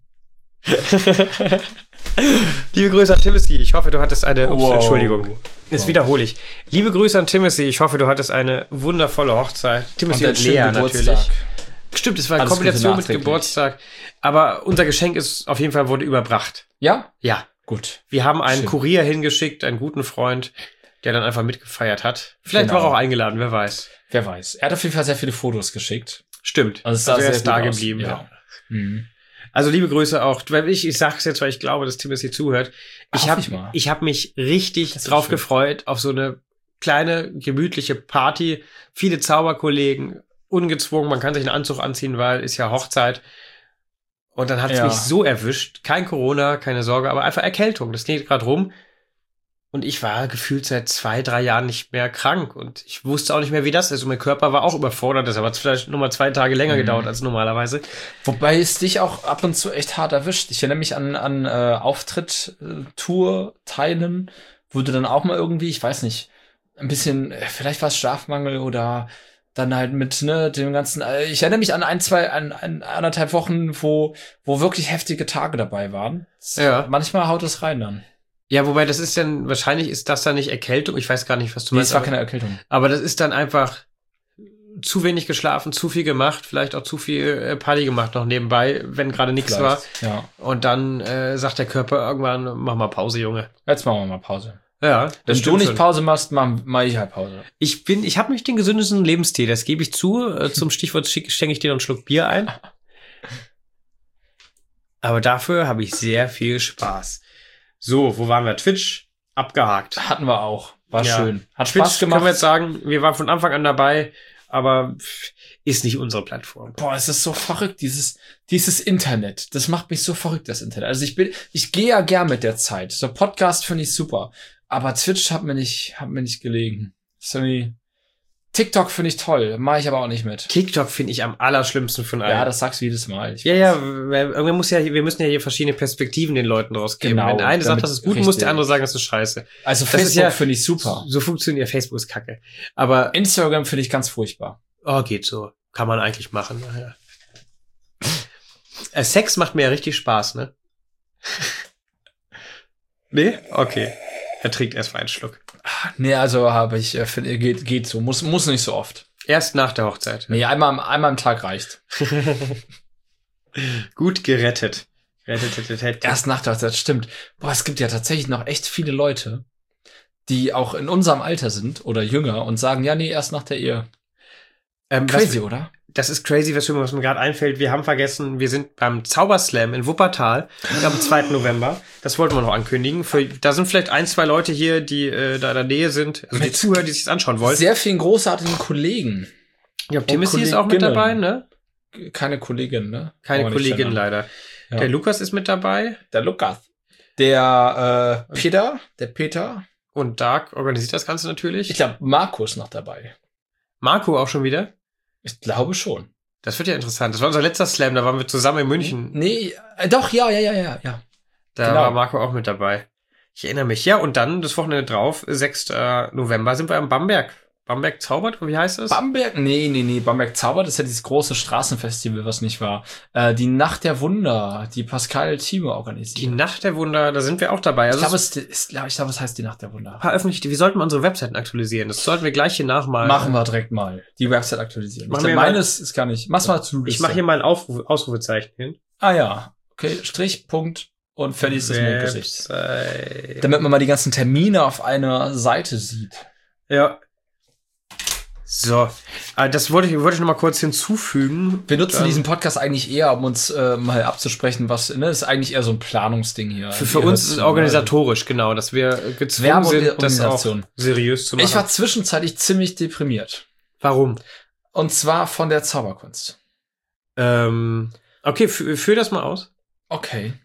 Liebe Grüße an Timothy. Ich hoffe, du hattest eine... Ups, Wow. Entschuldigung. Jetzt Wow. wiederhole ich. Liebe Grüße an Timothy. Ich hoffe, du hattest eine wundervolle Hochzeit. Timothy und, Lea natürlich. Stimmt, es war eine Alles Gute Kombination mit nachträglich. Geburtstag. Aber unser Geschenk ist auf jeden Fall wurde überbracht. Ja? Ja. Gut. Wir haben einen Schön. Kurier hingeschickt, einen guten Freund, der dann einfach mitgefeiert hat. Vielleicht Genau. war er auch eingeladen, wer weiß. Wer weiß. Er hat auf jeden Fall sehr viele Fotos geschickt. Stimmt. Also es sah er sehr ist gut da aus. geblieben. Ja. Ja. Mhm. Also liebe Grüße auch, weil ich, ich sag's jetzt, weil ich glaube, dass Timothy zuhört. Ich Hoffe habe ich mal. ich hab mich richtig Das ist drauf schön. gefreut auf so eine kleine, gemütliche Party. Viele Zauberkollegen, ungezwungen, man kann sich einen Anzug anziehen, weil ist ja Hochzeit. Und dann hat es Ja. mich so erwischt. Kein Corona, keine Sorge, aber einfach Erkältung. Das geht gerade rum. Und ich war gefühlt seit zwei, drei Jahren nicht mehr krank. Und ich wusste auch nicht mehr, wie das ist. Und mein Körper war auch überfordert. Das hat vielleicht nochmal zwei Tage länger Mhm. gedauert als normalerweise. Wobei es dich auch ab und zu echt hart erwischt. Ich erinnere mich an, an äh, Auftritt, äh, Tour, Teilen, wo du dann auch mal irgendwie, ich weiß nicht, ein bisschen, äh, vielleicht war es Schlafmangel oder dann halt mit, ne, dem ganzen, äh, ich erinnere mich an ein, zwei, an, an anderthalb Wochen, wo, wo wirklich heftige Tage dabei waren. Das, Ja. Manchmal haut es rein dann. Ja, wobei das ist dann, wahrscheinlich ist das dann nicht Erkältung. Ich weiß gar nicht, was du Nee, meinst. es war aber, keine Erkältung. aber das ist dann einfach zu wenig geschlafen, zu viel gemacht, vielleicht auch zu viel äh, Party gemacht noch nebenbei, wenn gerade nichts war. Ja. Und dann äh, sagt der Körper irgendwann, mach mal Pause, Junge. Jetzt machen wir mal Pause. Ja, das Wenn stimmt du nicht schon. Pause machst, mach, mach ich halt Pause. Ich bin, ich habe nicht den gesündesten Lebensstil, das gebe ich zu. Äh, zum Stichwort schick- schenke ich dir noch einen Schluck Bier ein. Aber dafür habe ich sehr viel Spaß. So, wo waren wir? Twitch abgehakt. Hatten wir auch. War Ja. schön. Hat Twitch Spaß gemacht. können wir jetzt sagen, wir waren von Anfang an dabei, aber pff, ist nicht unsere Plattform. Boah, es ist so verrückt, dieses, dieses Internet. Das macht mich so verrückt, das Internet. Also ich bin, ich gehe ja gern mit der Zeit. So Podcast finde ich super. Aber Twitch hat mir nicht, hat mir nicht gelegen. Sorry. TikTok finde ich toll. Mache ich aber auch nicht mit. TikTok finde ich am allerschlimmsten von allen. Ja, das sagst du jedes Mal. Ich ja, weiß. ja, weil irgendwann muss ja, wir müssen ja hier verschiedene Perspektiven den Leuten rausgeben. Genau, Wenn der eine sagt, damit- das ist gut, richtig. muss der andere sagen, das ist scheiße. Also das Facebook ist ja- finde ich super. So funktioniert Facebook ist kacke. Aber, Instagram finde ich ganz furchtbar. oh, geht so. Kann man eigentlich machen. Ja. Äh, Sex macht mir ja richtig Spaß, ne? Nee? Okay. Er trinkt erst mal einen Schluck. Nee, also habe ich, äh, find, geht, geht so. Muss, muss nicht so oft. Erst nach der Hochzeit. Nee, einmal, am- einmal am Tag reicht. Gut gerettet. Rettet, rettet. Erst nach der Hochzeit, stimmt. Boah, es gibt ja tatsächlich noch echt viele Leute, die auch in unserem Alter sind oder jünger und sagen, ja, nee, erst nach der Ehe. Ähm, Crazy, was, oder? das ist crazy, was mir, was mir gerade einfällt. Wir haben vergessen, wir sind beim Zauberslam in Wuppertal am zweiten November. Das wollten wir noch ankündigen. Für, da sind vielleicht ein, zwei Leute hier, die äh, da in der Nähe sind, also die Mit Zuhörer, die sich das anschauen wollen. Sehr vielen großartigen Kollegen. Ja, Timothy ist auch mit Kolleginnen. dabei, ne? Keine Kollegin, ne? Keine Kann man nicht Kollegin gendern. leider. Ja. Der Lukas ist mit dabei Der Lukas. Der äh, Peter, der Peter. und Dark organisiert das Ganze natürlich. Ich glaube, Marco ist noch dabei. Marco auch schon wieder. Ich glaube schon. Das wird ja interessant. Das war unser letzter Slam, da waren wir zusammen in München. Nee, äh, doch, ja, ja, ja, ja, ja. Da Genau. war Marco auch mit dabei. Ich erinnere mich. Ja, und dann das Wochenende drauf, sechsten November, sind wir am Bamberg. Bamberg zaubert, wie heißt es? Bamberg? Nee, nee, nee. Bamberg Zauber, das ist ja dieses große Straßenfestival, was nicht war. Äh, die Nacht der Wunder, die Pascal Thieme organisiert. Die Nacht der Wunder, da sind wir auch dabei. ich Also glaube, es es, ist, glaub, ich glaube, es heißt die Nacht der Wunder. veröffentlicht, wir sollten mal unsere Webseiten aktualisieren. Das sollten wir gleich hier nachmalen. Machen wir direkt mal. Die Website aktualisieren. Machen Ich wir glaub, mal- meines ist gar nicht. Mach's mal zu. Ich mache hier mal ein Aufruf, Ausrufezeichen hin. Ah ja. Okay, Strich, Punkt und fertig ist das Mondgesicht. Website. Damit man mal die ganzen Termine auf einer Seite sieht. Ja. So, äh, das wollte ich, wollte ich noch mal kurz hinzufügen. Wir nutzen Dann- diesen Podcast eigentlich eher, um uns äh, mal abzusprechen, was, ne, das ist eigentlich eher so ein Planungsding hier. Für, für Ihr uns hört's ist es mal. organisatorisch, genau, dass wir gezwungen sind, das auch Werbeorganisation. seriös zu machen. Ich war zwischenzeitlich ziemlich deprimiert. Warum? Und zwar von der Zauberkunst. Ähm, okay, fü- führ das mal aus. Okay.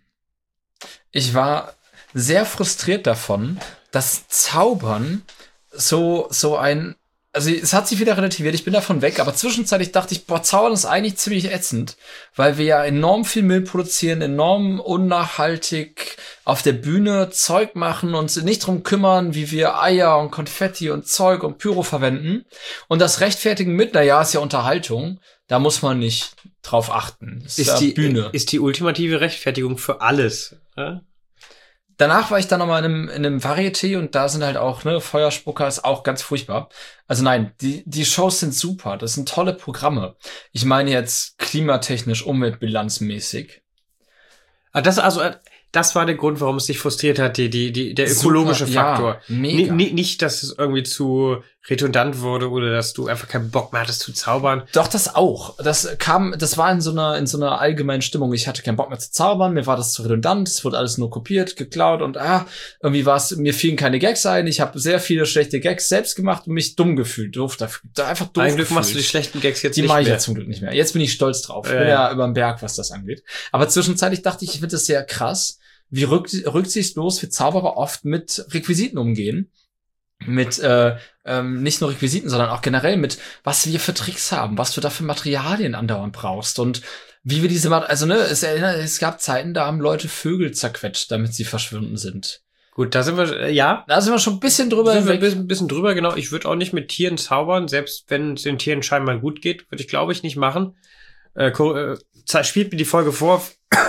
Ich war sehr frustriert davon, dass Zaubern so, so ein, also es hat sich wieder relativiert, ich bin davon weg, aber zwischenzeitlich dachte ich, boah, Zaubern ist eigentlich ziemlich ätzend, weil wir ja enorm viel Müll produzieren, enorm unnachhaltig auf der Bühne Zeug machen, uns nicht drum kümmern, wie wir Eier und Konfetti und Zeug und Pyro verwenden und das rechtfertigen mit, na ja, ist ja Unterhaltung, da muss man nicht drauf achten. Das ist, Ist ja die, Bühne. ist die ultimative Rechtfertigung für alles. Ja? Danach war ich dann nochmal in einem, in einem Varieté und da sind halt auch, ne, Feuerspucker ist auch ganz furchtbar. Also nein, die, die Shows sind super, das sind tolle Programme. Ich meine jetzt klimatechnisch, umweltbilanzmäßig. Ah, das also, äh, das war der Grund, warum es dich frustriert hat, die, die, die, der ökologische Super, Faktor. Ja, mega. Ni- ni- nicht, dass es irgendwie zu redundant wurde oder dass du einfach keinen Bock mehr hattest zu zaubern. Doch, das auch. Das kam, das war in so einer, in so einer allgemeinen Stimmung. Ich hatte keinen Bock mehr zu zaubern, mir war das zu redundant, es wurde alles nur kopiert, geklaut und ah, irgendwie war es, mir fielen keine Gags ein. Ich habe sehr viele schlechte Gags selbst gemacht und mich dumm gefühlt, doof dafür, einfach doof Ein Glück gefühlt. machst du die schlechten Gags jetzt Die nicht mache ich mehr. ja zum Glück nicht mehr. Jetzt bin ich stolz drauf. Ich Ja, bin ja. ja über den Berg, was das angeht. Aber zwischenzeitlich dachte ich, ich finde das sehr krass, wie rück, rücksichtslos wir Zauberer oft mit Requisiten umgehen. Mit äh, ähm, nicht nur Requisiten, sondern auch generell mit, was wir für Tricks haben, was du da für Materialien andauernd brauchst und wie wir diese, Ma- also ne, es, erinnert- es gab Zeiten, da haben Leute Vögel zerquetscht, damit sie verschwunden sind. Gut, da sind wir, äh, ja. Da sind wir schon ein bisschen drüber Sind wir ein hinweg. bisschen, bisschen drüber, genau. Ich würde auch nicht mit Tieren zaubern, selbst wenn es den Tieren scheinbar gut geht, würde ich, glaube ich, nicht machen. Äh, ko- äh, ze- spielt mir die Folge vor.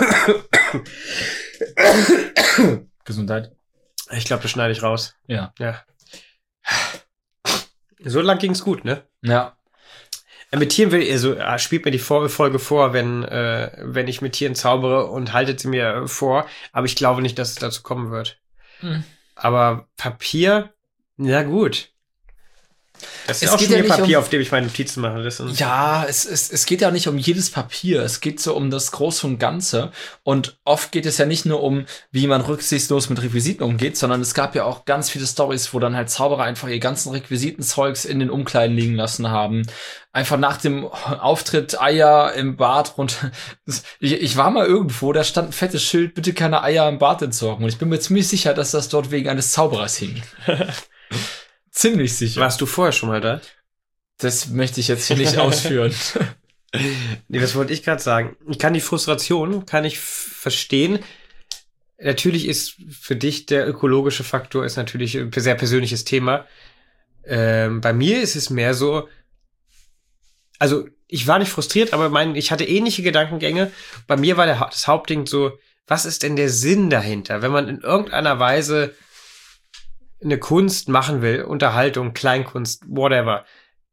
Gesundheit. Ich glaube, das schneide ich raus. Ja. Ja. So lang ging's gut, ne? Ja. Ja, mit Tieren will, also äh, spielt mir die Vor- Folge vor, wenn, äh, wenn ich mit Tieren zaubere und haltet sie mir vor. Aber ich glaube nicht, dass es dazu kommen wird. Hm. Aber Papier, na gut. Das ist Es auch geht schon ja ihr nicht Papier, um- auf dem ich meine Notizen mache. Das ist Ja, es, es, es geht ja nicht um jedes Papier. Es geht so um das Große und Ganze. Und oft geht es ja nicht nur um, wie man rücksichtslos mit Requisiten umgeht, sondern es gab ja auch ganz viele Storys, wo dann halt Zauberer einfach ihr ganzen Requisitenzeugs in den Umkleiden liegen lassen haben. Einfach nach dem Auftritt Eier im Bad runter. Ich, ich war mal irgendwo, da stand ein fettes Schild, bitte keine Eier im Bad entsorgen. Und ich bin mir ziemlich sicher, dass das dort wegen eines Zauberers hing. Ziemlich sicher. Warst du vorher schon mal da? Das möchte ich jetzt hier nicht ausführen. Nee, das wollte ich gerade sagen. Ich kann die Frustration, kann ich f- verstehen. Natürlich ist für dich der ökologische Faktor ist natürlich ein sehr persönliches Thema. Ähm, bei mir ist es mehr so, also ich war nicht frustriert, aber mein, ich hatte ähnliche Gedankengänge. Bei mir war der, Ha- das Hauptding so, was ist denn der Sinn dahinter, wenn man in irgendeiner Weise eine Kunst machen will, Unterhaltung, Kleinkunst, whatever,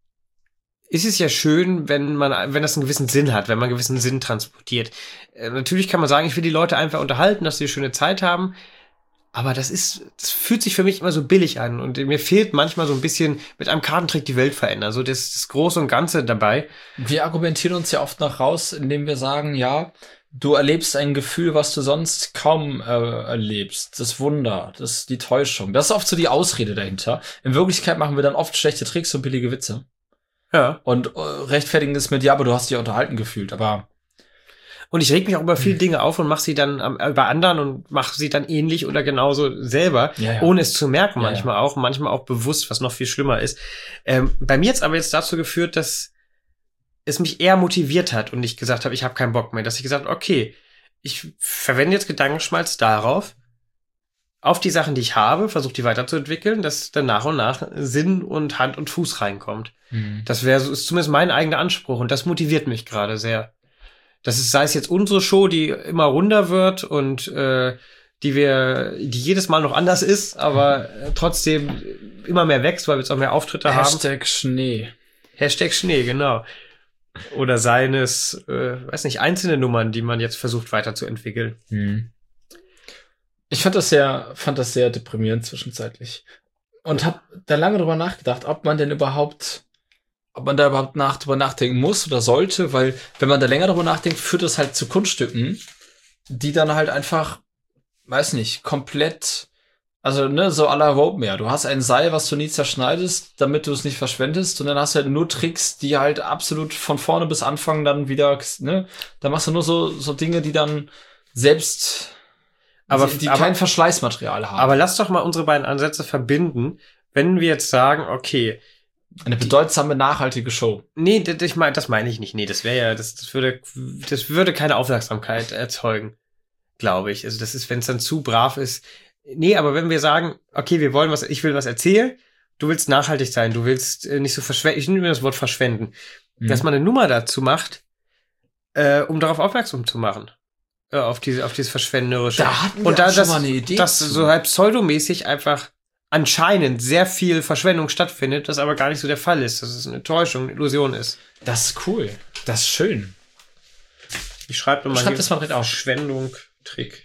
ist es ja schön, wenn man, wenn das einen gewissen Sinn hat, wenn man einen gewissen Sinn transportiert. Äh, natürlich kann man sagen, ich will die Leute einfach unterhalten, dass sie eine schöne Zeit haben, aber das ist, das fühlt sich für mich immer so billig an und mir fehlt manchmal so ein bisschen mit einem Kartentrick die Welt verändern, so das, das Große und Ganze dabei. Wir argumentieren uns ja oft noch raus, indem wir sagen, ja, du erlebst ein Gefühl, was du sonst kaum äh, erlebst. Das Wunder, das die Täuschung. Das ist oft so die Ausrede dahinter. In Wirklichkeit machen wir dann oft schlechte Tricks und billige Witze. Ja. Und äh, rechtfertigen es mit, ja, aber du hast dich unterhalten gefühlt. Aber Und ich reg mich auch über viele Dinge auf und mache sie dann am- über anderen und mache sie dann ähnlich oder genauso selber, Ja, ja. ohne es zu merken Ja, manchmal auch, manchmal auch bewusst, was noch viel schlimmer ist. Ähm, bei mir jetzt aber jetzt dazu geführt, dass es mich eher motiviert hat und ich gesagt habe, ich habe keinen Bock mehr, dass ich gesagt habe, okay, ich verwende jetzt Gedankenschmalz darauf, auf die Sachen, die ich habe, versuche die weiterzuentwickeln, dass dann nach und nach Sinn und Hand und Fuß reinkommt. hm. Das wäre so, ist zumindest mein eigener Anspruch und das motiviert mich gerade sehr. Das ist, sei es jetzt unsere Show, die immer runder wird und äh, die wir, die jedes Mal noch anders ist, aber äh, trotzdem immer mehr wächst, weil wir jetzt auch mehr Auftritte haben. Hashtag Schnee. Hashtag Schnee, genau. Oder seines, äh, weiß nicht, einzelne Nummern, die man jetzt versucht weiterzuentwickeln. Hm. Ich fand das sehr, fand das sehr deprimierend zwischenzeitlich. Und hab da lange drüber nachgedacht, ob man denn überhaupt, ob man da überhaupt nach, drüber nachdenken muss oder sollte, weil wenn man da länger drüber nachdenkt, führt das halt zu Kunststücken, die dann halt einfach, weiß nicht, komplett, also ne, so à la Rope mehr. Du hast ein Seil, was du nie zerschneidest, damit du es nicht verschwendest, und dann hast du halt nur Tricks, die halt absolut von vorne bis Anfang dann wieder, ne, da machst du nur so, so Dinge, die dann selbst, Aber- die, die aber- kein Verschleißmaterial haben. Aber lass doch mal unsere beiden Ansätze verbinden, wenn wir jetzt sagen, okay, Eine bedeutsame, nachhaltige Show. nee, das, ich mein, das meine ich nicht. Nee, das wäre ja, das, das würde, das würde keine Aufmerksamkeit erzeugen, glaube ich. Also das ist, wenn es dann zu brav ist. Nee, aber wenn wir sagen, okay, wir wollen was, ich will was erzählen, du willst nachhaltig sein, du willst äh, nicht so verschwenden, ich nehme mir das Wort verschwenden, Mhm. dass man eine Nummer dazu macht, äh, um darauf aufmerksam zu machen. Äh, auf diese, auf dieses Verschwenderische. Da hatten wir Und da auch schon das, mal eine Idee dass zu. so halt pseudomäßig einfach anscheinend sehr viel Verschwendung stattfindet, das aber gar nicht so der Fall ist, dass es eine Täuschung, eine Illusion ist. Das ist cool. Das ist schön. Ich schreibe mal Schreib hier das mal direkt auf. Verschwendung, Trick.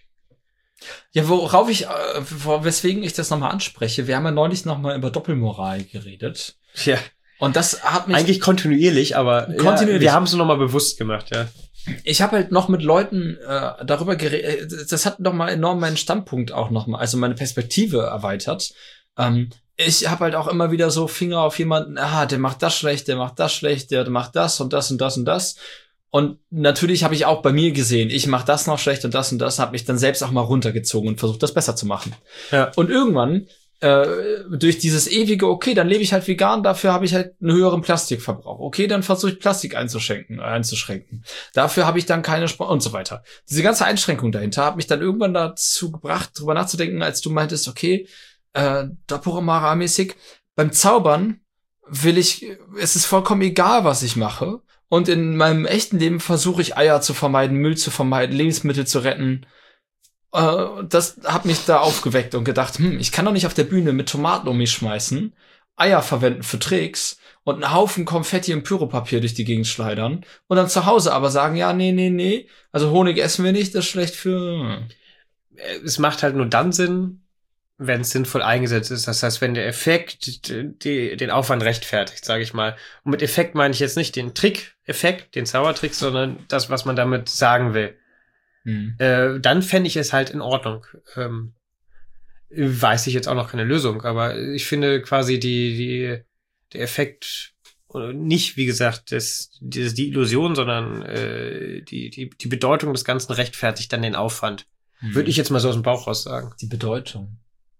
Ja, worauf ich, äh, wo- weswegen ich das nochmal anspreche, wir haben ja neulich nochmal über Doppelmoral geredet. Ja, Und das hat mich, eigentlich kontinuierlich, aber Kontinuierlich. Ja, wir haben es nochmal bewusst gemacht, ja. ich habe halt noch mit Leuten äh, darüber geredet, das hat nochmal enorm meinen Standpunkt auch nochmal, also meine Perspektive erweitert. Ähm, ich habe halt auch immer wieder so Finger auf jemanden, ah, der macht das schlecht, der macht das schlecht, der macht das und das und das und das. Und natürlich habe ich auch bei mir gesehen, ich mache das noch schlecht und das und das, habe mich dann selbst auch mal runtergezogen und versucht, das besser zu machen. Ja. Und irgendwann, äh, durch dieses ewige, okay, dann lebe ich halt vegan, dafür habe ich halt einen höheren Plastikverbrauch. Okay, dann versuche ich Plastik einzuschränken, äh, einzuschränken. Dafür habe ich dann keine Sport und so weiter. Diese ganze Einschränkung dahinter hat mich dann irgendwann dazu gebracht, drüber nachzudenken, als du meintest, okay, äh, Doppelmoral-mäßig, beim Zaubern will ich, es ist vollkommen egal, was ich mache. Und in meinem echten Leben versuche ich Eier zu vermeiden, Müll zu vermeiden, Lebensmittel zu retten. Äh, das hat mich da aufgeweckt und gedacht, hm, ich kann doch nicht auf der Bühne mit Tomaten um mich schmeißen, Eier verwenden für Tricks und einen Haufen Konfetti und Pyropapier durch die Gegend schleudern und dann zu Hause aber sagen, ja, nee, nee, nee, also Honig essen wir nicht, das ist schlecht für... Es macht halt nur dann Sinn, wenn es sinnvoll eingesetzt ist. Das heißt, wenn der Effekt die, den Aufwand rechtfertigt, sage ich mal. Und mit Effekt meine ich jetzt nicht den Trick-Effekt, den Zaubertrick, sondern das, was man damit sagen will. Hm. Äh, dann fände ich es halt in Ordnung. Ähm, weiß ich jetzt auch noch keine Lösung, aber ich finde quasi die, die, der Effekt, oder nicht, wie gesagt, das, das, die Illusion, sondern äh, die, die, die Bedeutung des Ganzen rechtfertigt dann den Aufwand. Hm. Würde ich jetzt mal so aus dem Bauch raus sagen. Die Bedeutung.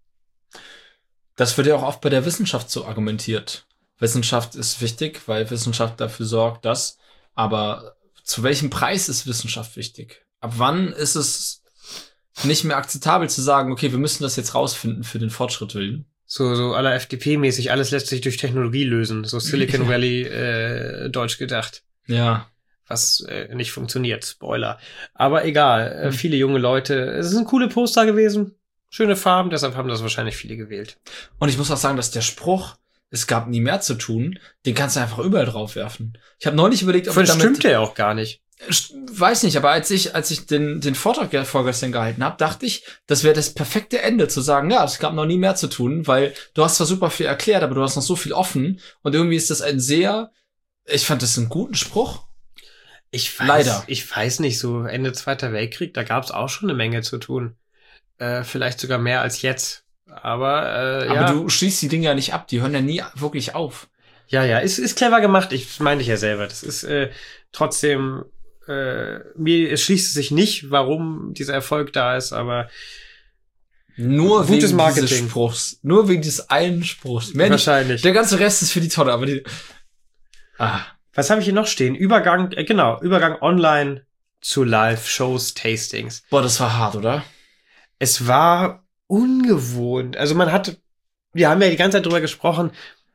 Das wird ja auch oft bei der Wissenschaft so argumentiert. Wissenschaft ist wichtig, weil Wissenschaft dafür sorgt, dass, aber zu welchem Preis ist Wissenschaft wichtig? Ab wann ist es nicht mehr akzeptabel zu sagen, okay, wir müssen das jetzt rausfinden für den Fortschritt willen? So, so à la F D P-mäßig, alles lässt sich durch Technologie lösen. So Silicon Valley, äh, deutsch gedacht. Ja. Was äh, nicht funktioniert, Spoiler. Aber egal, äh, viele junge Leute, es sind coole Poster gewesen, schöne Farben, deshalb haben das wahrscheinlich viele gewählt. Und ich muss auch sagen, dass der Spruch, es gab nie mehr zu tun, den kannst du einfach überall drauf werfen. Ich habe neulich überlegt, ob das ich damit... stimmt ja auch gar nicht. Weiß nicht, aber als ich als ich den den Vortrag vorgestern gehalten habe, dachte ich, das wäre das perfekte Ende, zu sagen, ja, es gab noch nie mehr zu tun, weil du hast zwar super viel erklärt, aber du hast noch so viel offen und irgendwie ist das ein sehr, ich fand das einen guten Spruch. Ich weiß, Leider. Ich weiß nicht, so Ende Zweiter Weltkrieg, da gab es auch schon eine Menge zu tun. Äh, vielleicht sogar mehr als jetzt. Aber, äh, aber ja. du schließt die Dinge ja nicht ab, die hören ja nie wirklich auf. Ja, ja, ist, ist clever gemacht. Ich meine ich ja selber. Das ist äh, trotzdem, äh, mir es schließt sich nicht, warum dieser Erfolg da ist, aber nur gutes wegen Marketing. dieses Spruchs. Nur wegen dieses einen Spruchs. Mehr Wahrscheinlich. Nicht, der ganze Rest ist für die Tonne, aber die... Ah. Was habe ich hier noch stehen? Übergang, äh, genau, Übergang online zu Live-Shows, Tastings. Boah, das war hart, oder? Es war ungewohnt. Also man hat, wir haben ja die ganze Zeit drüber gesprochen,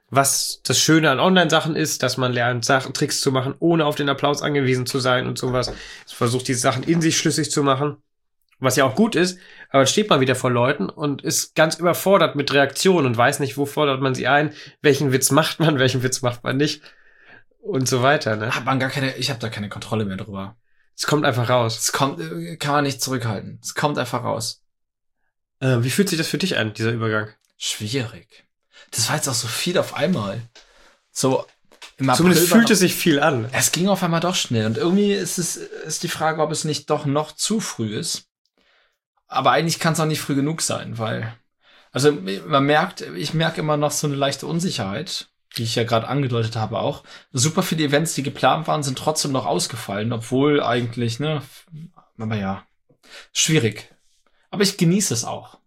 was das Schöne an Online-Sachen ist, dass man lernt, Sachen, Tricks zu machen, ohne auf den Applaus angewiesen zu sein und sowas. Es versucht, diese Sachen in sich schlüssig zu machen, was ja auch gut ist, aber dann steht man wieder vor Leuten und ist ganz überfordert mit Reaktionen und weiß nicht, wo fordert man sie ein, welchen Witz macht man, welchen Witz macht man nicht und so weiter, ne? Hat man gar keine, ich habe da keine Kontrolle mehr drüber. Es kommt einfach raus. Es kommt, kann man nicht zurückhalten. Es kommt einfach raus. Äh, wie fühlt sich das für dich an, dieser Übergang? Schwierig. Das war jetzt auch so viel auf einmal. So im April. Zumindest fühlt es sich viel an. Es ging auf einmal doch schnell. Und irgendwie ist es ist die Frage, ob es nicht doch noch zu früh ist. Aber eigentlich kann es auch nicht früh genug sein, weil also man merkt, ich merke immer noch so eine leichte Unsicherheit, die ich ja gerade angedeutet habe auch. Super viele Events, die geplant waren, sind trotzdem noch ausgefallen, obwohl eigentlich, ne, aber ja, schwierig. Aber ich genieße es auch.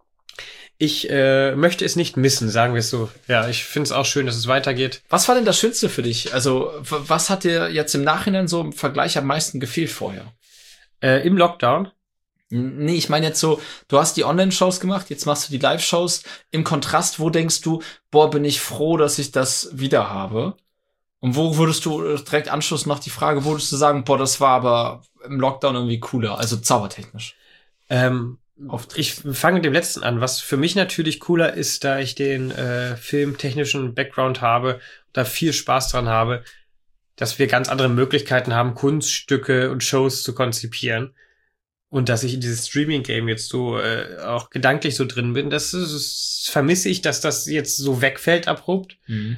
Ich äh, möchte es nicht missen, sagen wir es so. Ja, ich finde es auch schön, dass es weitergeht. Was war denn das Schönste für dich? Also, w- was hat dir jetzt im Nachhinein so im Vergleich am meisten gefehlt vorher? Äh, im Lockdown? N- Nee, ich meine jetzt so, du hast die Online-Shows gemacht, jetzt machst du die Live-Shows. Im Kontrast, wo denkst du, boah, bin ich froh, dass ich das wieder habe? Und wo würdest du äh, direkt Anschluss noch die Frage, würdest du sagen, boah, das war aber im Lockdown irgendwie cooler, also zaubertechnisch? Ähm, ich fange mit dem letzten an. Was für mich natürlich cooler ist, da ich den äh, filmtechnischen Background habe, da viel Spaß dran habe, dass wir ganz andere Möglichkeiten haben, Kunststücke und Shows zu konzipieren. Und dass ich in dieses Streaming-Game jetzt so äh, auch gedanklich so drin bin, das, das vermisse ich, dass das jetzt so wegfällt abrupt. Mhm.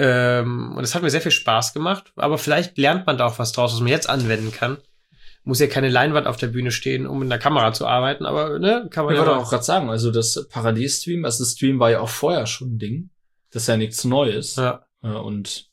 Ähm, und das hat mir sehr viel Spaß gemacht. Aber vielleicht lernt man da auch was draus, was man jetzt anwenden kann. Muss ja keine Leinwand auf der Bühne stehen, um in der Kamera zu arbeiten, aber ne, kann man Ich ja wollte auch gerade sagen, also das Parallelstream, also das Stream war ja auch vorher schon ein Ding. Das ist ja nichts Neues. Ja. Ja, und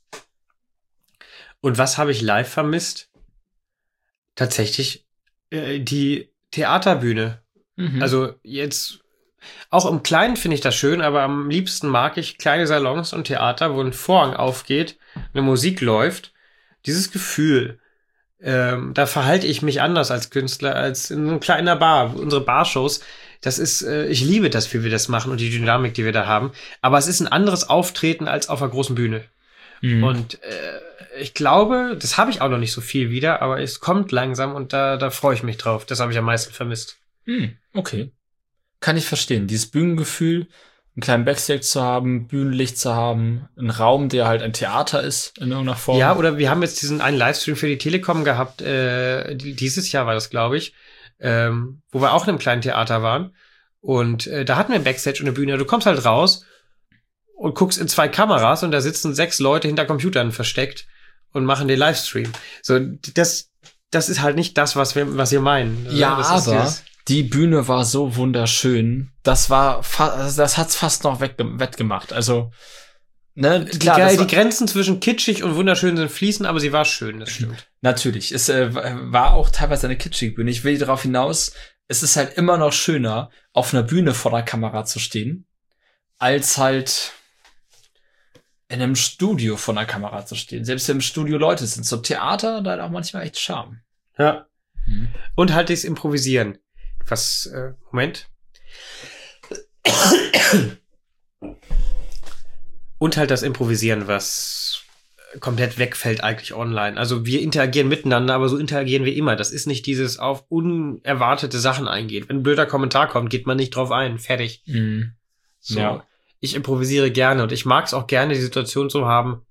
Und was habe ich live vermisst? Tatsächlich äh, die Theaterbühne. mhm. Also jetzt auch im Kleinen finde ich das schön, aber am liebsten mag ich kleine Salons und Theater, wo ein Vorhang aufgeht, eine Musik läuft. Dieses Gefühl, ähm, da verhalte ich mich anders als Künstler als in einer kleinen Bar. Unsere Barshows, das ist, äh, ich liebe das, wie wir das machen und die Dynamik, die wir da haben. Aber es ist ein anderes Auftreten als auf einer großen Bühne. Mhm. Und äh, ich glaube, das habe ich auch noch nicht so viel wieder, aber es kommt langsam und da, da freue ich mich drauf. Das habe ich am meisten vermisst. Mhm. Okay. Kann ich verstehen. Dieses Bühnengefühl einen kleinen Backstage zu haben, Bühnenlicht zu haben, einen Raum, der halt ein Theater ist in irgendeiner Form. Ja, oder wir haben jetzt diesen einen Livestream für die Telekom gehabt, äh, dieses Jahr war das, glaube ich, ähm, wo wir auch in einem kleinen Theater waren. Und äh, da hatten wir ein Backstage und eine Bühne. Du kommst halt raus und guckst in zwei Kameras und da sitzen sechs Leute hinter Computern versteckt und machen den Livestream. So, das, das ist halt nicht das, was wir, was wir meinen. Ja, das aber ist die Bühne war so wunderschön. Das war, fa- das hat's fast noch wegge- wettgemacht. Also, ne, die, klar, das die war, Grenzen zwischen kitschig und wunderschön sind fließen, aber sie war schön, das stimmt. natürlich. Es äh, war auch teilweise eine kitschige Bühne. Ich will darauf hinaus, es ist halt immer noch schöner, auf einer Bühne vor der Kamera zu stehen, als halt in einem Studio vor der Kamera zu stehen. Selbst wenn im Studio Leute sind. So Theater, da hat auch manchmal echt Charme. Ja. Hm. Und halt das Improvisieren. Was, äh, Moment. Und halt das Improvisieren, was komplett wegfällt eigentlich online. Also wir interagieren miteinander, aber so interagieren wir immer. Das ist nicht dieses auf unerwartete Sachen eingehen. Wenn ein blöder Kommentar kommt, geht man nicht drauf ein. Fertig. Mhm. So. Ja. Ich improvisiere gerne und ich mag es auch gerne, die Situation zu haben,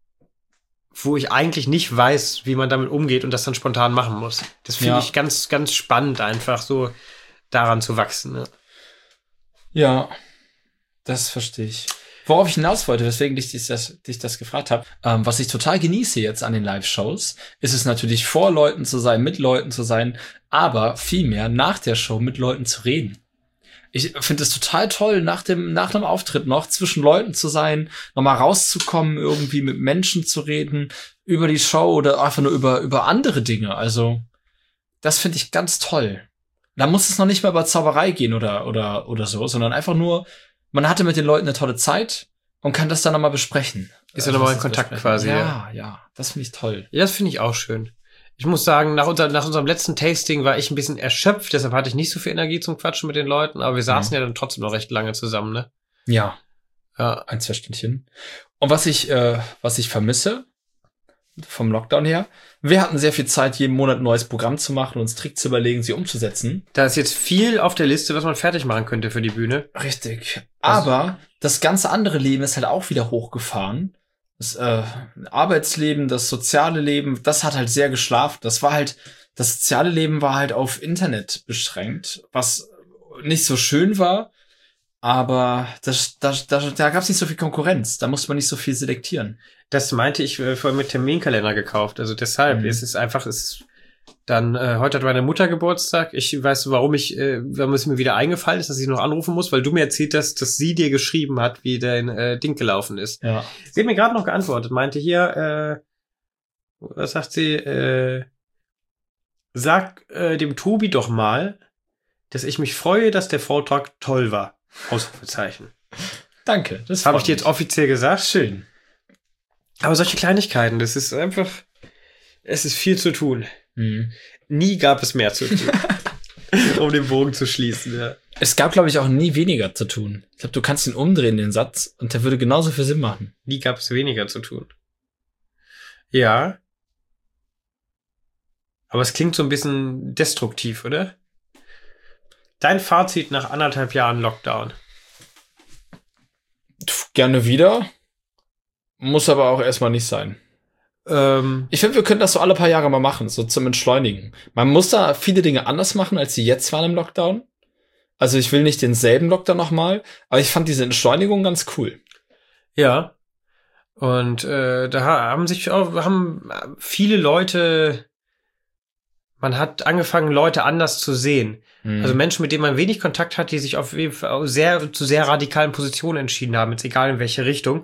wo ich eigentlich nicht weiß, wie man damit umgeht und das dann spontan machen muss. Das finde Ja. ich ganz, ganz spannend, einfach so daran zu wachsen. Ne? Ja, das verstehe ich. Worauf ich hinaus wollte, weswegen ich dich das, dich das gefragt habe, ähm, was ich total genieße jetzt an den Live-Shows, ist es natürlich, vor Leuten zu sein, mit Leuten zu sein, aber vielmehr nach der Show mit Leuten zu reden. Ich finde es total toll, nach dem, nach einem Auftritt noch zwischen Leuten zu sein, nochmal rauszukommen, irgendwie mit Menschen zu reden, über die Show oder einfach nur über, über andere Dinge. Also, das finde ich ganz toll. Da muss es noch nicht mal über Zauberei gehen oder, oder, oder so, sondern einfach nur, man hatte mit den Leuten eine tolle Zeit und kann das dann nochmal besprechen. Ist ja nochmal in das Kontakt besprechen. quasi. Ja, Ja, ja, das finde ich toll. ja das finde ich auch schön. Ich muss sagen, nach, unser, nach unserem letzten Tasting war ich ein bisschen erschöpft, deshalb hatte ich nicht so viel Energie zum Quatschen mit den Leuten, aber wir saßen Mhm. ja dann trotzdem noch recht lange zusammen, ne? Ja, Ja. ein, zwei Stündchen. Und was ich, äh, was ich vermisse, vom Lockdown her, wir hatten sehr viel Zeit, jeden Monat ein neues Programm zu machen, uns Tricks zu überlegen, sie umzusetzen. Da ist jetzt viel auf der Liste, was man fertig machen könnte für die Bühne. Richtig. Aber das ganze andere Leben ist halt auch wieder hochgefahren. Das äh, Arbeitsleben, das soziale Leben, das hat halt sehr geschlafen. Das war halt, das soziale Leben war halt auf Internet beschränkt, was nicht so schön war, aber das, das, das, da gab es nicht so viel Konkurrenz. Da musste man nicht so viel selektieren. Das meinte ich äh, vorhin mit Terminkalender gekauft. Also deshalb Mhm. ist es einfach, es ist dann, äh, heute hat meine Mutter Geburtstag. Ich weiß, warum ich, äh, warum es mir wieder eingefallen ist, dass ich noch anrufen muss, weil du mir erzählt hast, dass sie dir geschrieben hat, wie dein äh, Ding gelaufen ist. Ja. Sie hat mir gerade noch geantwortet, meinte hier, äh, was sagt sie, äh, sag äh, dem Tobi doch mal, dass ich mich freue, dass der Vortrag toll war. Ausrufezeichen. Danke. Das Habe ich freut dir jetzt mich. offiziell gesagt? Schön. Aber solche Kleinigkeiten, das ist einfach, es ist viel zu tun. Mhm. Nie gab es mehr zu tun. Um den Bogen zu schließen, ja. Es gab, glaube ich, auch nie weniger zu tun. Ich glaube, du kannst ihn umdrehen, den Satz, und der würde genauso viel Sinn machen. Nie gab es weniger zu tun. Ja. Aber es klingt so ein bisschen destruktiv, oder? Dein Fazit nach anderthalb Jahren Lockdown. Pff, gerne wieder. Muss aber auch erstmal nicht sein. Ähm, Ich finde, wir können das so alle paar Jahre mal machen, so zum Entschleunigen. Man muss da viele Dinge anders machen, als sie jetzt waren im Lockdown. Also ich will nicht denselben Lockdown nochmal, aber ich fand diese Entschleunigung ganz cool. ja. Und äh, da haben sich auch, haben viele Leute, man hat angefangen, Leute anders zu sehen. Mhm. Also Menschen, mit denen man wenig Kontakt hat, die sich auf jeden Fall sehr, zu sehr radikalen Positionen entschieden haben, jetzt egal in welche Richtung.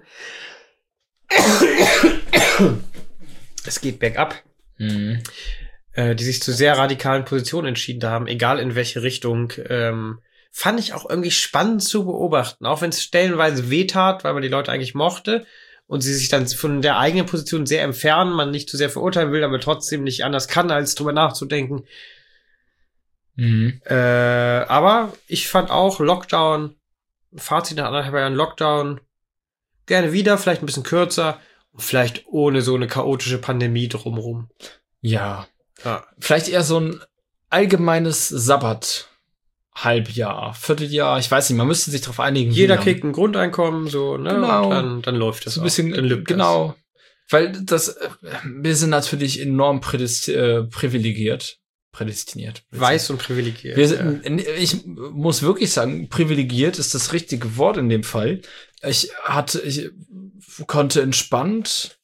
Es geht bergab. Mhm. Äh, die sich zu sehr radikalen Positionen entschieden haben, egal in welche Richtung, ähm, fand ich auch irgendwie spannend zu beobachten. Auch wenn es stellenweise wehtat, weil man die Leute eigentlich mochte und sie sich dann von der eigenen Position sehr entfernen, man nicht zu sehr verurteilen will, aber trotzdem nicht anders kann, als drüber nachzudenken. Mhm. Äh, aber ich fand auch Lockdown, Fazit nach anderthalb Jahren Lockdown, gerne wieder, vielleicht ein bisschen kürzer und vielleicht ohne so eine chaotische Pandemie drumrum. Ja. Ja. Vielleicht eher so ein allgemeines Sabbat Halbjahr, Vierteljahr, ich weiß nicht, man müsste sich darauf einigen. Jeder kriegt ein Grundeinkommen, so, ne? Genau. Und dann, dann läuft das so ein auch. bisschen, Dann lübt genau. Weil das, äh, wir sind natürlich enorm prädest äh, privilegiert. Prädestiniert. das. Weiß und privilegiert. Wir sind, ja. Ich muss wirklich sagen, privilegiert ist das richtige Wort in dem Fall. Ich hatte, ich konnte entspannt,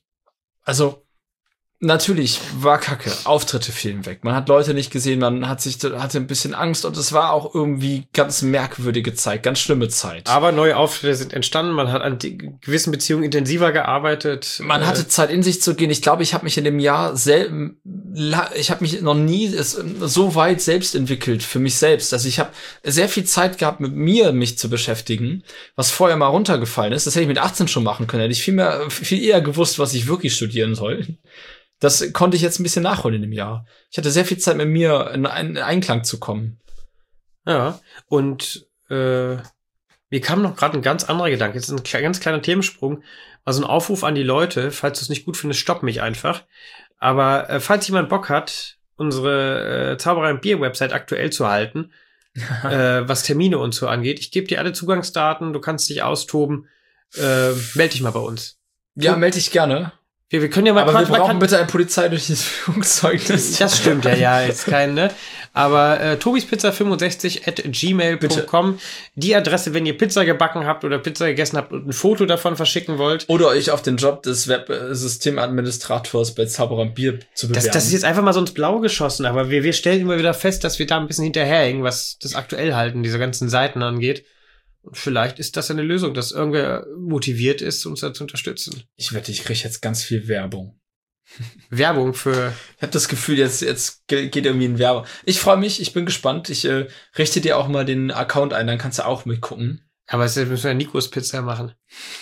also natürlich war Kacke, Auftritte fielen weg. Man hat Leute nicht gesehen, man hat sich hatte ein bisschen Angst und es war auch irgendwie ganz merkwürdige Zeit, ganz schlimme Zeit. Aber neue Auftritte sind entstanden, man hat an gewissen Beziehungen intensiver gearbeitet. Man hatte Zeit in sich zu gehen. Ich glaube, ich habe mich in dem Jahr sel ich habe mich noch nie so weit selbst entwickelt für mich selbst. Also ich habe sehr viel Zeit gehabt, mit mir mich zu beschäftigen, was vorher mal runtergefallen ist. Das hätte ich mit achtzehn schon machen können. Hätte ich viel mehr, viel eher gewusst, was ich wirklich studieren soll. Das konnte ich jetzt ein bisschen nachholen in dem Jahr. Ich hatte sehr viel Zeit, mit mir in einen Einklang zu kommen. Ja, und äh, mir kam noch gerade ein ganz anderer Gedanke. Jetzt ist ein ganz kleiner Themensprung. Also ein Aufruf an die Leute, falls du es nicht gut findest, stopp mich einfach. Aber äh, falls jemand Bock hat, unsere äh, Zauberei und Bier-Website aktuell zu halten, äh, was Termine und so angeht, ich gebe dir alle Zugangsdaten, du kannst dich austoben. Äh, meld dich mal bei uns. Ja, melde dich gerne. Wir, wir können ja mal... Aber wir brauchen kann, bitte ein polizeiliches Führungszeugnis. Das stimmt ja, ja, jetzt kein, ne? Aber äh, tobispizza fünfundsechzig at gmail punkt com, die Adresse, wenn ihr Pizza gebacken habt oder Pizza gegessen habt und ein Foto davon verschicken wollt. Oder euch auf den Job des Websystemadministrators bei Zauberer und Bier zu bewerben. Das, das ist jetzt einfach mal so ins Blaue geschossen, aber wir, wir stellen immer wieder fest, dass wir da ein bisschen hinterherhängen, was das Aktuellhalten dieser ganzen Seiten angeht. Und vielleicht ist das eine Lösung, dass irgendwer motiviert ist, uns da zu unterstützen. Ich wette, ich kriege jetzt ganz viel Werbung. Werbung für... Ich habe das Gefühl, jetzt jetzt geht irgendwie ein Werbung. Ich freue mich, ich bin gespannt. Ich äh, richte dir auch mal den Account ein, dann kannst du auch mitgucken. Aber jetzt müssen wir Nikos Pizza machen.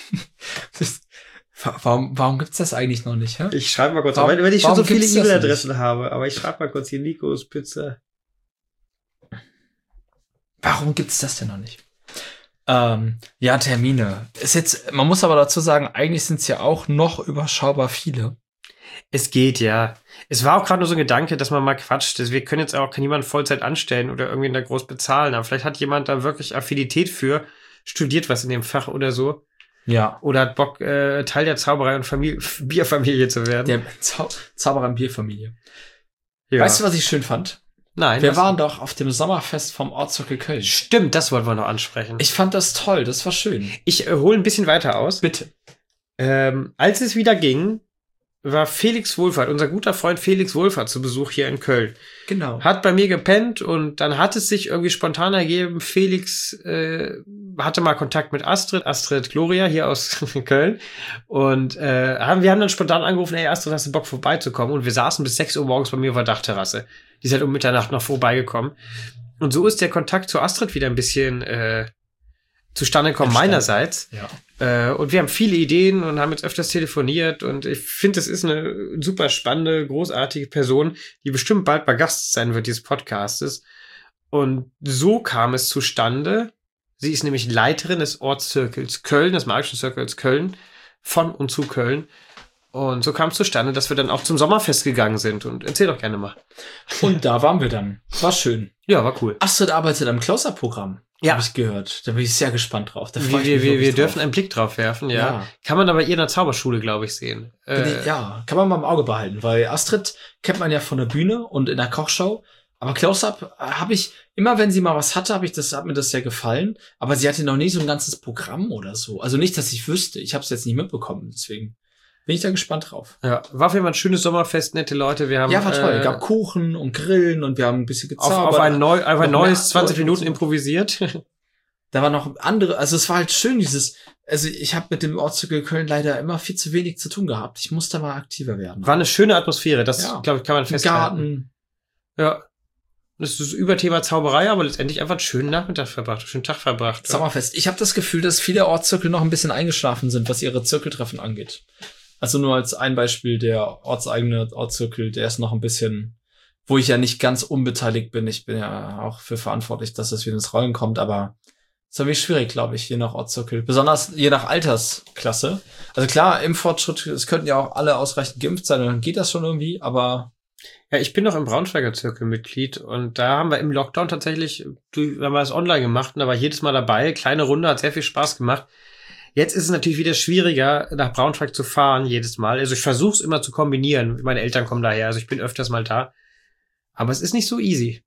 das, warum warum gibt's das eigentlich noch nicht? Hä? Ich schreibe mal kurz, warum, weil, weil ich schon so viele E-Mail-Adressen habe. Aber ich schreibe mal kurz hier Nikos Pizza. Warum gibt's das denn noch nicht? Ähm, ja, Termine. Ist jetzt, man muss aber dazu sagen, eigentlich sind es ja auch noch überschaubar viele. Es geht, ja. Es war auch gerade nur so ein Gedanke, dass man mal quatscht. Wir können jetzt auch niemanden Vollzeit anstellen oder irgendwie da groß bezahlen. Aber vielleicht hat jemand da wirklich Affinität für, studiert was in dem Fach oder so. Ja. Oder hat Bock, äh, Teil der Zauberei und Familie, Bierfamilie zu werden. Der Zau Zauberer und Bierfamilie. Ja. Weißt du, was ich schön fand? Nein. Wir waren doch auf dem Sommerfest vom Ortszirkel Köln. Stimmt, das wollten wir noch ansprechen. Ich fand das toll, das war schön. Ich äh, hole ein bisschen weiter aus. Bitte. Ähm, als es wieder ging, war Felix Wohlfahrt, unser guter Freund Felix Wohlfahrt, zu Besuch hier in Köln. Genau. Hat bei mir gepennt und dann hat es sich irgendwie spontan ergeben, Felix äh, hatte mal Kontakt mit Astrid, Astrid Gloria hier aus Köln und äh, haben, wir haben dann spontan angerufen, ey Astrid, hast du Bock vorbeizukommen? Und wir saßen bis sechs Uhr morgens bei mir auf der Dachterrasse. Die ist halt um Mitternacht noch vorbeigekommen. Und so ist der Kontakt zu Astrid wieder ein bisschen äh, zustande gekommen meinerseits. Ja. Äh, und wir haben viele Ideen und haben jetzt öfters telefoniert und ich finde, es ist eine super spannende, großartige Person, die bestimmt bald mal Gast sein wird dieses Podcastes. Und so kam es zustande. Sie ist nämlich Leiterin des Ortszirkels Köln, des Magischen Zirkels Köln, von und zu Köln. Und so kam es zustande, dass wir dann auch zum Sommerfest gegangen sind. Und erzähl doch gerne mal. Und da waren wir dann. War schön. Ja, war cool. Astrid arbeitet am Closer-Programm. Ja. Habe ich gehört. Da bin ich sehr gespannt drauf. Da wir wir, wir, wir dürfen einen Blick drauf werfen, ja. ja. Kann man aber ihr in der Zauberschule, glaube ich, sehen. Äh, ja, kann man mal im Auge behalten, weil Astrid kennt man ja von der Bühne und in der Kochshow. Aber Close-Up habe ich, immer wenn sie mal was hatte, habe ich das, hat mir das sehr gefallen. Aber sie hatte noch nie so ein ganzes Programm oder so. Also nicht, dass ich wüsste. Ich habe es jetzt nicht mitbekommen. Deswegen bin ich da gespannt drauf. Ja, war auf jeden Fall ein schönes Sommerfest, nette Leute. Wir haben, ja, war toll. Äh, Es gab Kuchen und Grillen und wir haben ein bisschen gezaubert. Auf, auf ein, neu, auf ein neues zwanzig Minuten so. improvisiert. Da war noch andere, also es war halt schön, dieses, also ich habe mit dem Ortszirkel Köln leider immer viel zu wenig zu tun gehabt. Ich musste mal aktiver werden. War eine schöne Atmosphäre, das, ja. glaube ich, kann man festhalten. Garten. Ja. Das ist über Thema Zauberei, aber letztendlich einfach einen schönen Nachmittag verbracht, einen schönen Tag verbracht. Ja. Sommerfest. Ich habe das Gefühl, dass viele Ortszirkel noch ein bisschen eingeschlafen sind, was ihre Zirkeltreffen angeht. Also nur als ein Beispiel, der ortseigene Ortszirkel, der ist noch ein bisschen, wo ich ja nicht ganz unbeteiligt bin. Ich bin ja auch für verantwortlich, dass das wieder ins Rollen kommt, aber ist irgendwie schwierig, glaube ich, je nach Ortszirkel. Besonders je nach Altersklasse. Also klar, Impffortschritt, es könnten ja auch alle ausreichend geimpft sein, dann geht das schon irgendwie, aber Ja, ich bin noch im Braunschweiger Zirkel Mitglied und da haben wir im Lockdown tatsächlich, du, haben wir es online gemacht und da war ich jedes Mal dabei. Kleine Runde, hat sehr viel Spaß gemacht. Jetzt ist es natürlich wieder schwieriger, nach Braunschweig zu fahren jedes Mal. Also ich versuche es immer zu kombinieren. Meine Eltern kommen daher, also ich bin öfters mal da. Aber es ist nicht so easy.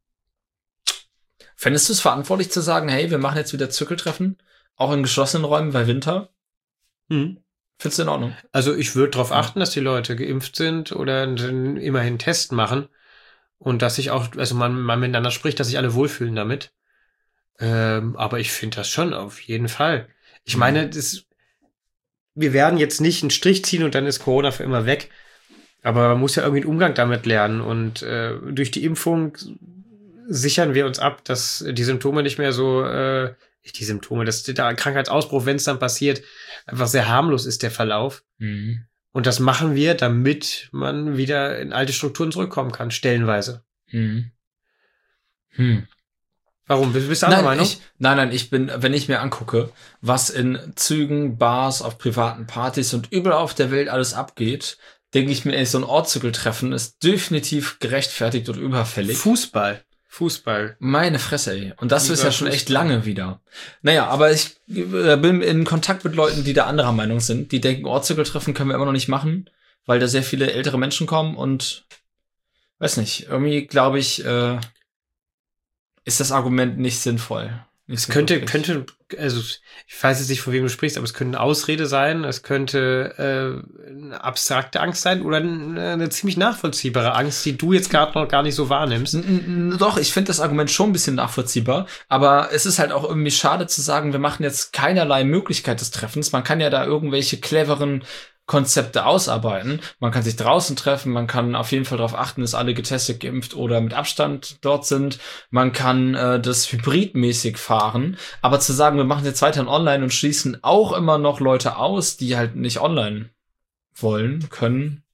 Fändest du es verantwortlich zu sagen, hey, wir machen jetzt wieder Zirkeltreffen, auch in geschlossenen Räumen bei Winter? Hm. Findest du in Ordnung? Also ich würde darauf achten, dass die Leute geimpft sind oder immerhin einen Test machen und dass sich auch, also man, man miteinander spricht, dass sich alle wohlfühlen damit. Ähm, aber ich finde das schon auf jeden Fall. Ich meine, das, wir werden jetzt nicht einen Strich ziehen und dann ist Corona für immer weg. Aber man muss ja irgendwie einen Umgang damit lernen und äh, durch die Impfung sichern wir uns ab, dass die Symptome nicht mehr so, äh, nicht die Symptome, dass der Krankheitsausbruch, wenn es dann passiert, einfach sehr harmlos ist, der Verlauf. Mhm. Und das machen wir, damit man wieder in alte Strukturen zurückkommen kann, stellenweise. Mhm. Hm. Warum? Bist du anderer Nein, Meinung? ich, nein, nein, ich bin, wenn ich mir angucke, was in Zügen, Bars, auf privaten Partys und überall auf der Welt alles abgeht, denke ich mir, ey, so ein Ortszirkeltreffen ist definitiv gerechtfertigt und überfällig. Fußball. Fußball. Meine Fresse, ey. Und das Lieber ist ja schon echt Fußball. lange wieder. Naja, aber ich äh, bin in Kontakt mit Leuten, die da anderer Meinung sind. Die denken, Ortszirkeltreffen können wir immer noch nicht machen, weil da sehr viele ältere Menschen kommen und weiß nicht, irgendwie glaube ich, äh, ist das Argument nicht sinnvoll. Nicht Es so könnte, wirklich. könnte, also ich weiß jetzt nicht, von wem du sprichst, aber es könnte eine Ausrede sein, es könnte äh, eine abstrakte Angst sein oder eine, eine ziemlich nachvollziehbare Angst, die du jetzt gerade noch gar nicht so wahrnimmst. N- n- Doch, ich finde das Argument schon ein bisschen nachvollziehbar, aber es ist halt auch irgendwie schade zu sagen, wir machen jetzt keinerlei Möglichkeit des Treffens. Man kann ja da irgendwelche cleveren Konzepte ausarbeiten. Man kann sich draußen treffen, man kann auf jeden Fall darauf achten, dass alle getestet, geimpft oder mit Abstand dort sind. Man kann äh, das hybridmäßig fahren, aber zu sagen, wir machen jetzt weiterhin online und schließen auch immer noch Leute aus, die halt nicht online wollen, können.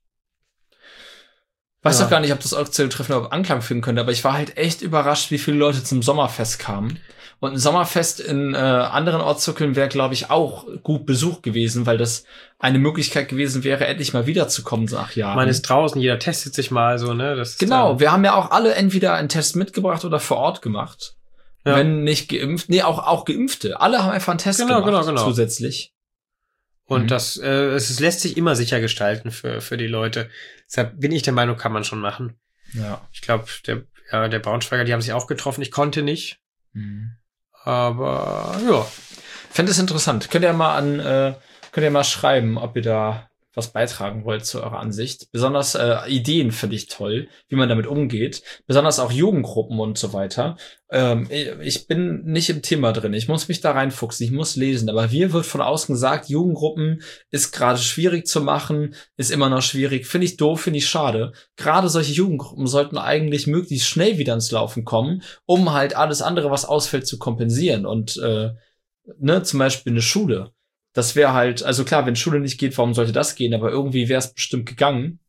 Weiß Ja. doch gar nicht, ob das Ortszirkeltreffen auf Anklang finden könnte, aber ich war halt echt überrascht, wie viele Leute zum Sommerfest kamen. Und ein Sommerfest in äh, anderen Ortszirkeln wäre, glaube ich, auch gut besucht gewesen, weil das eine Möglichkeit gewesen wäre, endlich mal wiederzukommen nach Jahren. Man ist draußen, jeder testet sich mal so, ne? Das ist Genau, dann- wir haben ja auch alle entweder einen Test mitgebracht oder vor Ort gemacht. Ja. Wenn nicht geimpft, nee, auch auch Geimpfte. Alle haben einfach einen Test Genau, gemacht genau, genau. zusätzlich. Und Mhm. das, äh, es es lässt sich immer sicher gestalten für, für die Leute. Deshalb bin ich der Meinung, kann man schon machen. Ja. Ich glaube, der, ja, der Braunschweiger, die haben sich auch getroffen. Ich konnte nicht. Mhm. Aber ja. Fände es interessant. Könnt ihr mal an, äh, könnt ihr mal schreiben, ob ihr da was beitragen wollt zu eurer Ansicht. Besonders äh, Ideen finde ich toll, wie man damit umgeht. Besonders auch Jugendgruppen und so weiter. Ähm, ich, ich bin nicht im Thema drin. Ich muss mich da reinfuchsen. Ich muss lesen. Aber mir wird von außen gesagt, Jugendgruppen ist gerade schwierig zu machen, ist immer noch schwierig. Finde ich doof, finde ich schade. Gerade solche Jugendgruppen sollten eigentlich möglichst schnell wieder ins Laufen kommen, um halt alles andere, was ausfällt, zu kompensieren. Und äh, ne, zum Beispiel eine Schule. Das wäre halt, also klar, wenn Schule nicht geht, warum sollte das gehen? Aber irgendwie wäre es bestimmt gegangen.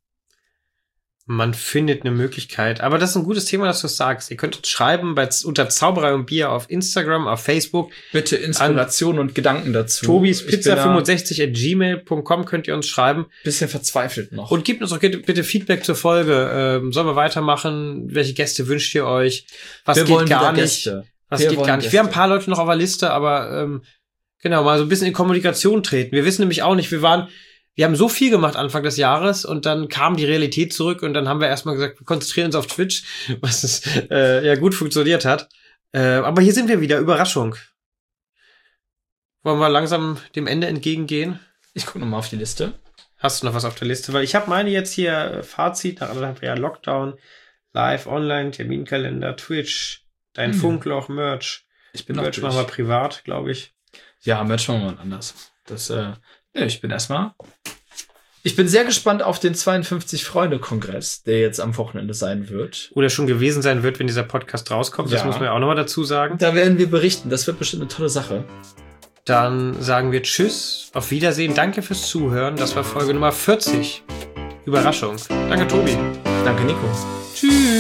Man findet eine Möglichkeit. Aber das ist ein gutes Thema, dass du es sagst. Ihr könnt uns schreiben bei, unter Zauberei und Bier auf Instagram, auf Facebook. Bitte Inspiration und Gedanken dazu. Tobis Ich bin Pizza da fünfundsechzig at gmail punkt com könnt ihr uns schreiben. bisschen verzweifelt noch. Und gebt uns auch bitte bitte Feedback zur Folge. Ähm, sollen wir weitermachen? Welche Gäste wünscht ihr euch? Was wir geht wollen gar wieder nicht? Gäste. Was Wir geht wollen gar nicht? Gäste. Wir haben ein paar Leute noch auf der Liste, aber ähm, genau, mal so ein bisschen in Kommunikation treten. Wir wissen nämlich auch nicht, wir waren, wir haben so viel gemacht Anfang des Jahres und dann kam die Realität zurück und dann haben wir erstmal gesagt, wir konzentrieren uns auf Twitch, was es, äh, ja gut funktioniert hat. Äh, aber hier sind wir wieder, Überraschung. Wollen wir langsam dem Ende entgegengehen? Ich gucke nochmal auf die Liste. Hast du noch was auf der Liste? Weil ich habe meine jetzt hier äh, Fazit nach anderthalb Jahren Lockdown, Live, Online, Terminkalender, Twitch, dein Hm. Funkloch, Merch. Ich bin noch Merch durch. machen wir privat, glaube ich. Ja, Merch machen wir mal anders. Das, äh, ja, ich bin erstmal. Ich bin sehr gespannt auf den zweiundfünfzig-Freunde-Kongress, der jetzt am Wochenende sein wird. Oder schon gewesen sein wird, wenn dieser Podcast rauskommt. Das Ja. muss man ja auch nochmal dazu sagen. Da werden wir berichten. Das wird bestimmt eine tolle Sache. Dann sagen wir Tschüss, auf Wiedersehen, danke fürs Zuhören. Das war Folge Nummer vierzig. Überraschung. Danke, Tobi. Danke, Nico. Tschüss.